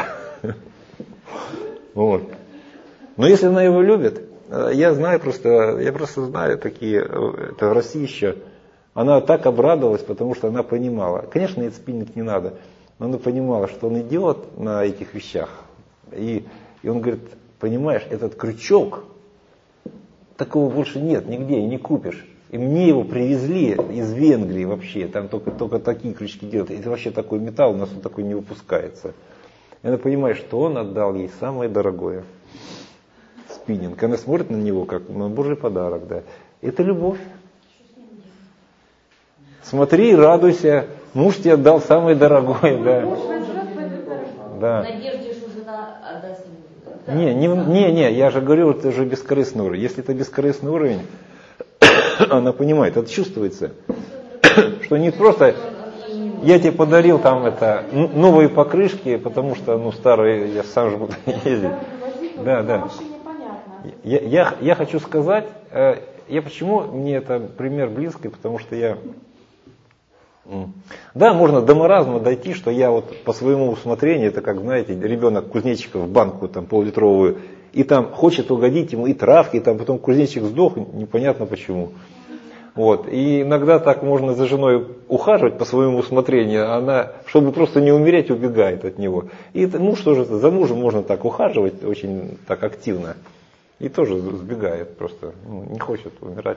Вот. Но если она его любит, я просто знаю такие, это в России еще, Она так обрадовалась, потому что она понимала. Конечно, этот спиннинг не надо, но она понимала, что он идет на этих вещах. И он говорит, понимаешь, этот крючок, такого больше нет нигде, и не купишь. И мне его привезли из Венгрии вообще, там только такие крючки делают. Это вообще такой металл, у нас он такой не выпускается. И она понимает, что он отдал ей самое дорогое. Спиннинг. Она смотрит на него, как на Божий подарок. Да. Это любовь. Смотри и радуйся. Муж тебе отдал самое дорогое. Да. Да. Надежде, что жена отдаст ему. Не, я же говорю, это уже бескорыстный уровень. Если это бескорыстный уровень, она понимает, это чувствуется. Что не просто я тебе подарил там новые покрышки, потому что старые я сам же буду ездить. Да. Я хочу сказать, почему мне это пример близкий, потому что можно до маразма дойти, что я по своему усмотрению, это как, знаете, ребенок кузнечика в банку там пол-литровую, и там хочет угодить ему и травки, и там потом кузнечик сдох, непонятно почему. И иногда так можно за женой ухаживать по своему усмотрению, она, чтобы просто не умереть, убегает от него. И муж тоже, за мужем можно так ухаживать очень так активно. И тоже сбегает просто, не хочет умирать.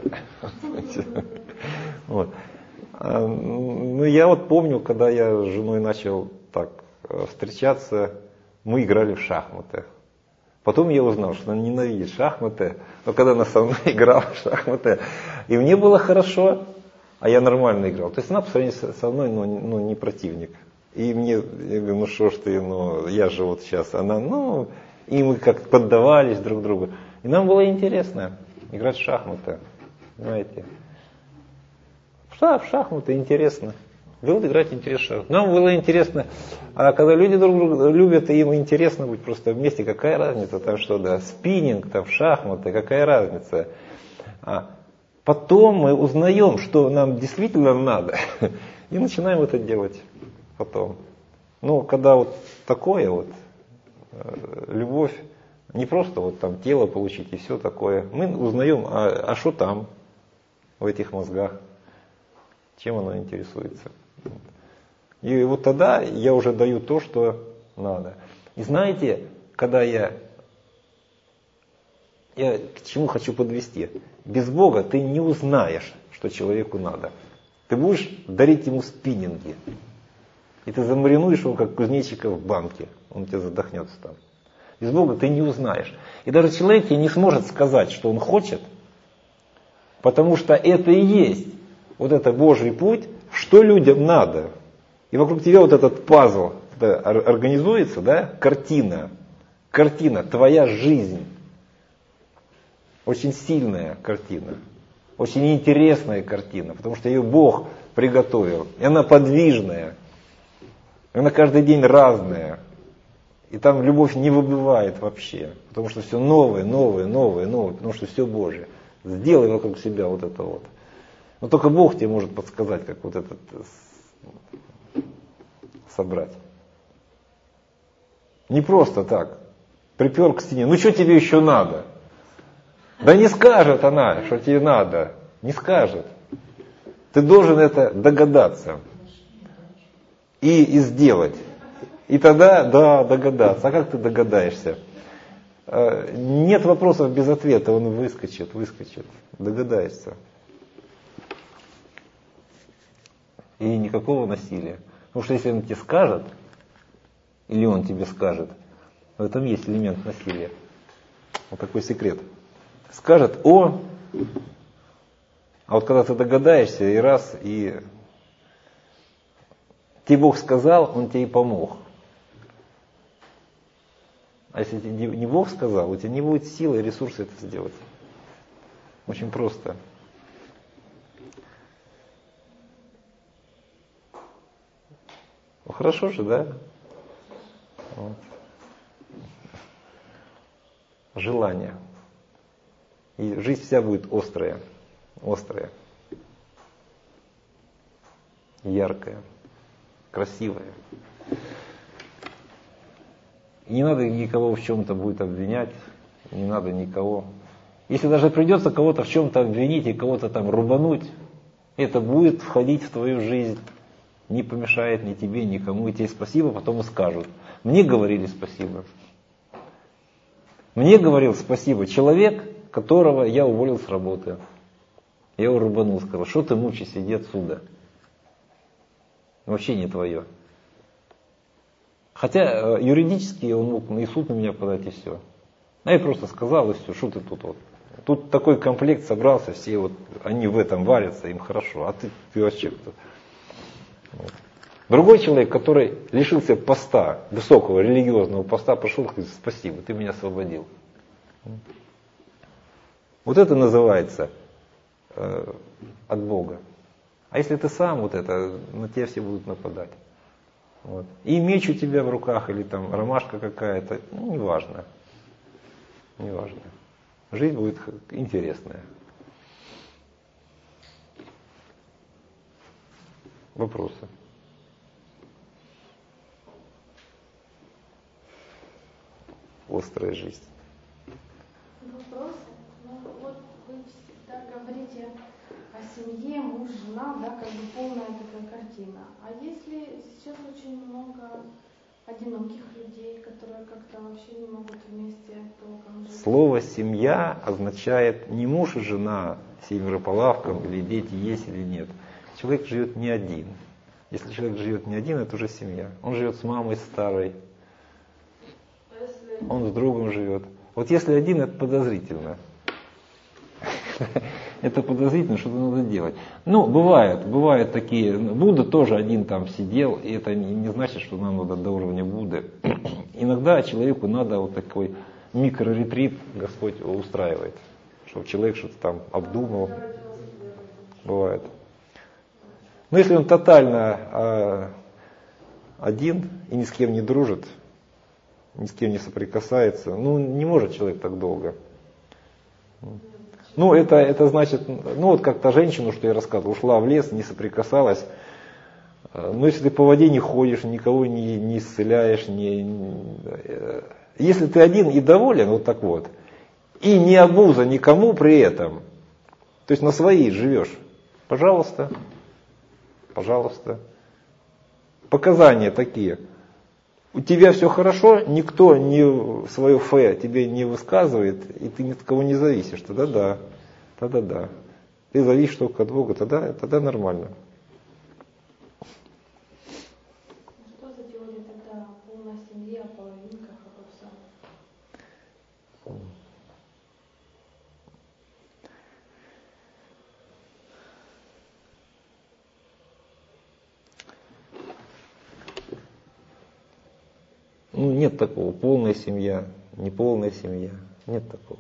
Я помню, когда я с женой начал так встречаться, мы играли в шахматы. Потом я узнал, что она ненавидит шахматы, но когда она со мной играла в шахматы, и мне было хорошо, а я нормально играл. То есть она по сравнению со мной не противник. И я говорю, что ж ты, я же сейчас, она, и мы как-то поддавались друг другу. И нам было интересно играть в шахматы, знаете. В шахматы интересно. Было играть интересно. Нам было интересно. А когда люди друг друга любят, и им интересно быть просто вместе, какая разница там что, спиннинг, там шахматы, какая разница. Потом мы узнаем, что нам действительно надо, и начинаем это делать потом. Когда такое любовь, не просто там тело получить и все такое, мы узнаем, а что там в этих мозгах, чем оно интересуется. И тогда я уже даю то, что надо. И знаете, когда я к чему хочу подвести. Без Бога ты не узнаешь, что человеку надо. Ты будешь дарить ему спиннинги. И ты замаринуешь его, как кузнечика в банке. Он тебя задохнется там. Без Бога ты не узнаешь. И даже человек тебе не сможет сказать, что он хочет, потому что это и есть это Божий путь, что людям надо. И вокруг тебя этот пазл организуется, картина, твоя жизнь. Очень сильная картина, очень интересная картина, потому что ее Бог приготовил. И она подвижная, она каждый день разная. И там любовь не выбывает вообще, потому что все новое, потому что все Божье. Сделай вокруг себя это. Но только Бог тебе может подсказать, как этот собрать. Не просто так. Припер к стене. Что тебе еще надо? Да не скажет она, что тебе надо. Не скажет. Ты должен это догадаться. И сделать. И тогда, догадаться. А как ты догадаешься? Нет вопросов без ответа. Он выскочит. Догадаешься. И никакого насилия. Потому что если он тебе скажет, или он тебе скажет, в этом есть элемент насилия. Такой секрет. Скажет а когда ты догадаешься, и тебе Бог сказал, Он тебе и помог. А если тебе не Бог сказал, у тебя не будет силы и ресурса это сделать. Очень просто. Хорошо же, да? Желание. И жизнь вся будет острая, яркая, красивая. И не надо никого в чем-то будет обвинять, не надо никого. Если даже придется кого-то в чем-то обвинить и кого-то там рубануть, Это будет входить в твою жизнь, не помешает ни тебе, никому, и тебе спасибо потом и скажут. Мне говорили спасибо. Мне говорил спасибо человек, которого я уволил с работы. Я его рубанул, сказал, что ты мучаешься, иди отсюда. Вообще не твое. Хотя юридически он мог и суд на меня подать, и все. А я просто сказал, и все, что ты тут вот. Тут такой комплект собрался, все вот, они в этом варятся, им хорошо, а ты вообще кто? Вот. Другой человек, который лишился поста, высокого религиозного поста, пошел и говорит, спасибо, ты меня освободил. Вот это называется от Бога. А если ты сам вот это, на тебя все будут нападать. Вот. И меч у тебя в руках, или там ромашка какая-то, ну, неважно. Неважно. Жизнь будет интересная. Вопросы? Острая жизнь. Вопросы? Ну, вот вы всегда говорите о семье, муж, жена, да, как бы полная такая картина. А если сейчас очень много одиноких людей, которые как-то вообще не могут вместе толком жить? Слово «семья» означает не муж и жена, 7 по лавкам, или дети есть или нет. Человек живет не один. Если человек живет не один, это уже семья. Он живет с мамой старой, он с другом живет. Вот если один, это подозрительно. Это подозрительно, что-то надо делать. Ну, бывают такие. Будда тоже один там сидел, и это не значит, что нам надо до уровня Будды. Иногда человеку надо вот такой микроретрит Господь устраивает, чтобы человек что-то там обдумал. Бывает. Но если он тотально один и ни с кем не дружит, ни с кем не соприкасается, ну не может человек так долго. Ну это значит, ну вот как та женщина, что я рассказывал, ушла в лес, не соприкасалась. Но если ты по воде не ходишь, никого не исцеляешь, если ты один и доволен, вот так вот, и не обуза никому при этом, то есть на свои живешь, пожалуйста. Пожалуйста. Показания такие. У тебя все хорошо, никто свое фе тебе не высказывает, и ты ни от кого не зависишь. Тогда да. Тогда да. Ты зависишь только от Бога, тогда нормально. Что за теория тогда? Полная семья, половинка, обо всем? Ну, нет такого. Полная семья, неполная семья. Нет такого.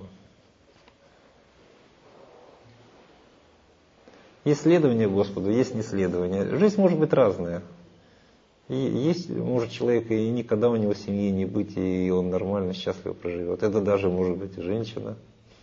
Есть следование Господу, есть неследование. Жизнь может быть разная. И есть, может, человек и никогда у него семьи не быть, и он нормально, счастливо проживет. Это даже может быть и женщина.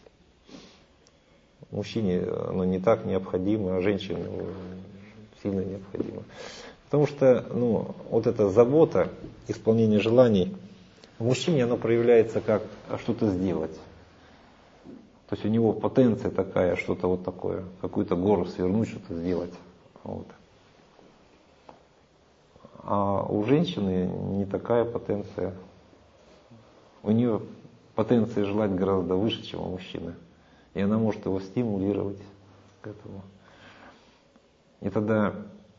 Мужчине оно не так необходимо, а женщине сильно необходимо. Потому что вот эта забота, исполнение желаний, в мужчине оно проявляется как что-то сделать. То есть у него потенция такая, что-то вот такое, какую-то гору свернуть, что-то сделать. Вот. А у женщины не такая потенция. У нее потенция желать гораздо выше, чем у мужчины. И она может его стимулировать к этому. И тогда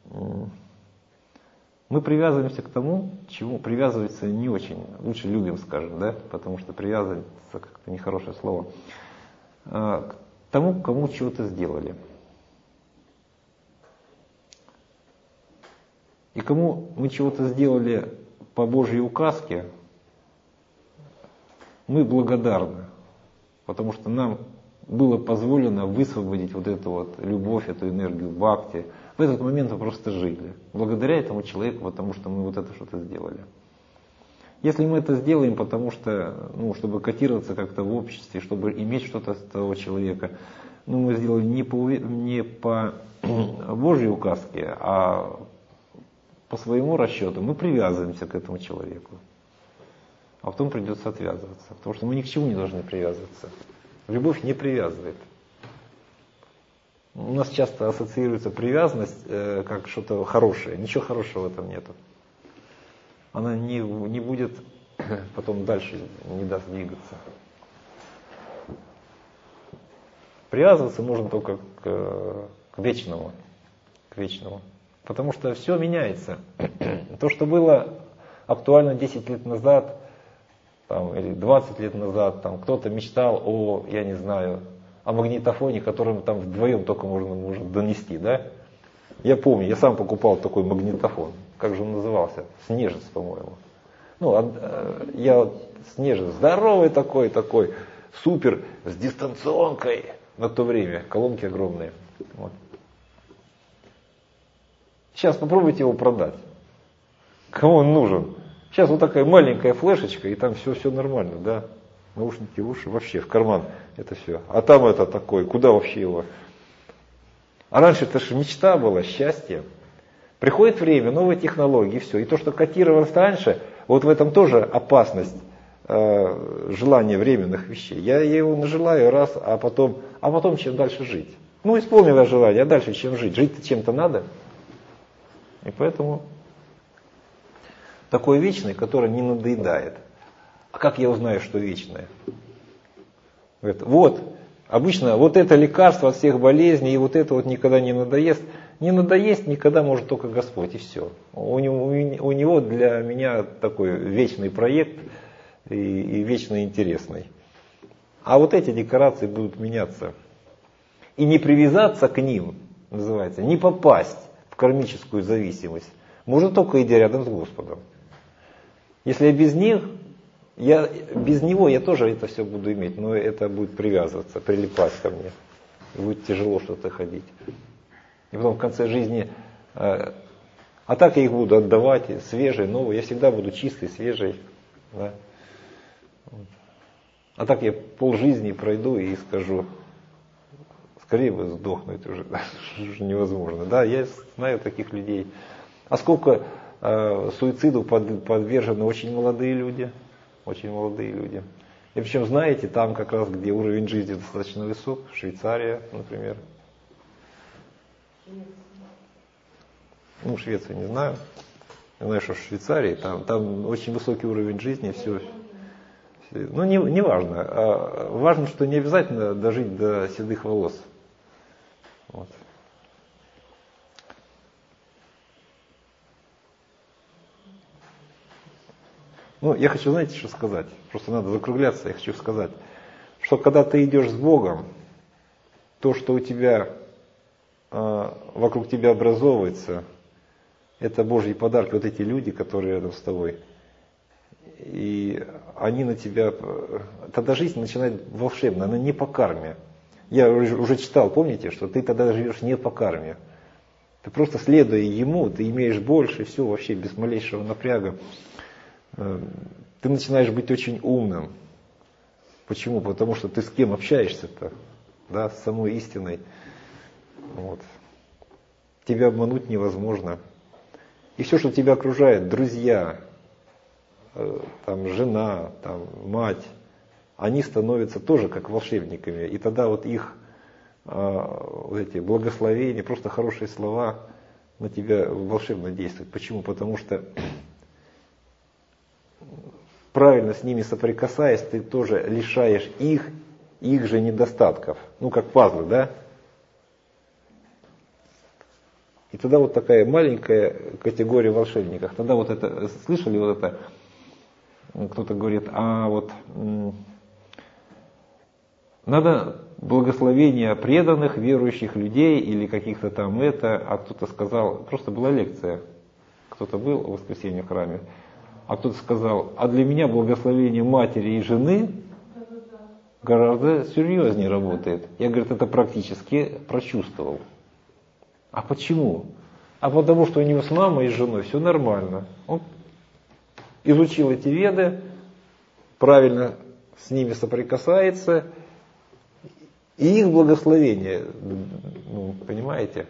мы привязываемся к тому, чему привязываться не очень. Лучше любим, скажем, да? Потому что привязываться как-то нехорошее слово. К тому, кому чего-то сделали. И кому мы чего-то сделали по Божьей указке, мы благодарны. Потому что нам было позволено высвободить вот эту вот любовь, эту энергию бхакти. В этот момент мы просто жили. Благодаря этому человеку, потому что мы вот это что-то сделали. Если мы это сделаем, потому что, чтобы котироваться как-то в обществе, чтобы иметь что-то от того человека, мы сделали не по Божьей указке, а по своему расчету, мы привязываемся к этому человеку. А потом придется отвязываться, потому что мы ни к чему не должны привязываться. Любовь не привязывает. У нас часто ассоциируется привязанность как что-то хорошее. Ничего хорошего в этом нету. Она не будет потом дальше, не даст двигаться. Привязываться можно только к вечному. К вечному. Потому что все меняется. То, что было актуально 10 лет назад, там, или 20 лет назад, там, кто-то мечтал о, я не знаю, о магнитофоне, которым там вдвоем только можно донести, да? Я помню, я сам покупал такой магнитофон. Как же он назывался? Снежец, по-моему. Я Снежец, здоровый такой, супер, с дистанционкой на то время, колонки огромные. Вот. Сейчас попробуйте его продать. Кому он нужен? Сейчас вот такая маленькая флешечка, и там все нормально, да? Наушники, уши, вообще в карман это все. А там это такое, куда вообще его? А раньше это же мечта была, счастье. Приходит время, новые технологии, все. И то, что котировалось раньше, вот в этом тоже опасность желания временных вещей. Я его нажелаю раз, а потом чем дальше жить? Исполнила желание, а дальше чем жить? Жить-то чем-то надо. И поэтому такое вечное, которое не надоедает. А как я узнаю, что вечное? Вот, обычно вот это лекарство от всех болезней, и вот это вот никогда не надоест. Не надоест никогда может только Господь, и все. У него для меня такой вечный проект и вечно интересный. А вот эти декорации будут меняться. И не привязаться к ним, называется, не попасть в кармическую зависимость, можно только идя рядом с Господом. Если я без него я тоже это все буду иметь, но это будет привязываться, прилипать ко мне. И будет тяжело что-то ходить. И потом в конце жизни, а так я их буду отдавать, свежие, новые, я всегда буду чистый, свежий. Да? А так я полжизни пройду и скажу, скорее бы сдохнуть уже невозможно. Да, я знаю таких людей. А сколько суициду подвержены очень молодые люди. Очень молодые люди. И причем, знаете, там как раз, где уровень жизни достаточно высок, Швейцария, например. Швецию не знаю. Я знаю, что в Швейцарии там очень высокий уровень жизни, все. Не важно. Важно, что не обязательно дожить до седых волос. Вот. Я хочу, знаете, что сказать? Просто надо закругляться. Я хочу сказать, что когда ты идешь с Богом, то, что у тебя вокруг тебя образовывается, это Божьи подарки. Вот эти люди, которые рядом с тобой, и они на тебя... Тогда жизнь начинает волшебно, она не по карме. Я уже читал, помните, что ты тогда живешь не по карме. Ты просто следуя ему, ты имеешь больше, все вообще без малейшего напряга. Ты начинаешь быть очень умным. Почему? Потому что ты с кем общаешься-то? Да, с самой истиной. Вот. Тебя обмануть невозможно. И все, что тебя окружает, друзья, там, жена, там, мать, они становятся тоже как волшебниками. И тогда вот их вот эти благословения, просто хорошие слова на тебя волшебно действуют. Почему? Потому что правильно с ними соприкасаясь, ты тоже лишаешь их же недостатков. Как пазлы, да? И тогда вот такая маленькая категория волшебников. Тогда вот это, слышали вот это, кто-то говорит, надо благословение преданных, верующих людей или каких-то там а кто-то сказал, просто была лекция, кто-то был в воскресенье в храме, а кто-то сказал, а для меня благословение матери и жены гораздо серьезнее работает. Я, говорит, это практически прочувствовал. А почему? А потому что у него с мамой и с женой все нормально. Он изучил эти веды, правильно с ними соприкасается, и их благословение, понимаете?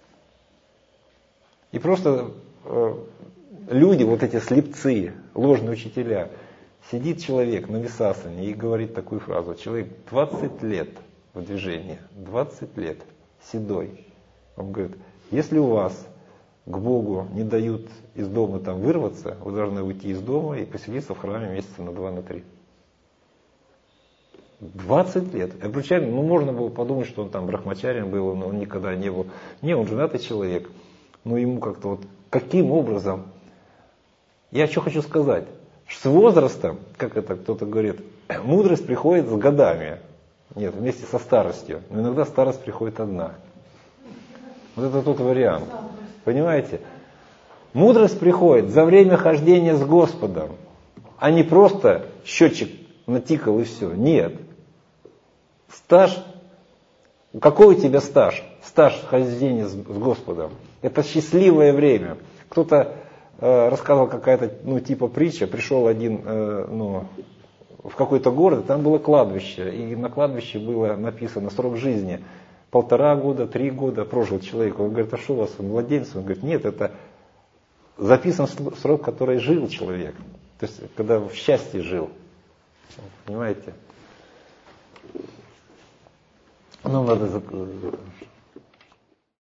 И просто люди, вот эти слепцы, ложные учителя, сидит человек на висасане и говорит такую фразу. Человек 20 лет в движении, 20 лет. седой. Он говорит, если у вас к Богу не дают из дома там вырваться, вы должны уйти из дома и поселиться в храме месяца на 2, на 3. 20 лет. Ну, можно было подумать, что он там брахмачарин был, но он никогда не был. Не, он женатый человек. Но ему как-то вот, каким образом? Я что хочу сказать? С возрастом, как это кто-то говорит, мудрость приходит с годами. Нет, вместе со старостью. Но иногда старость приходит одна. Вот это тот вариант. Понимаете? Мудрость приходит за время хождения с Господом, а не просто счетчик натикал и все. Нет. Стаж. Какой у тебя стаж? Стаж хождения с Господом. Это счастливое время. Кто-то рассказывал какая-то, типа притча. Пришел один, в какой-то город, там было кладбище. И на кладбище было написано срок жизни. 1,5 года, 3 года прожил человек. Он говорит, а что у вас, младенец? Он говорит, нет, это записан срок, который жил человек. То есть, когда в счастье жил. Понимаете? Ну, надо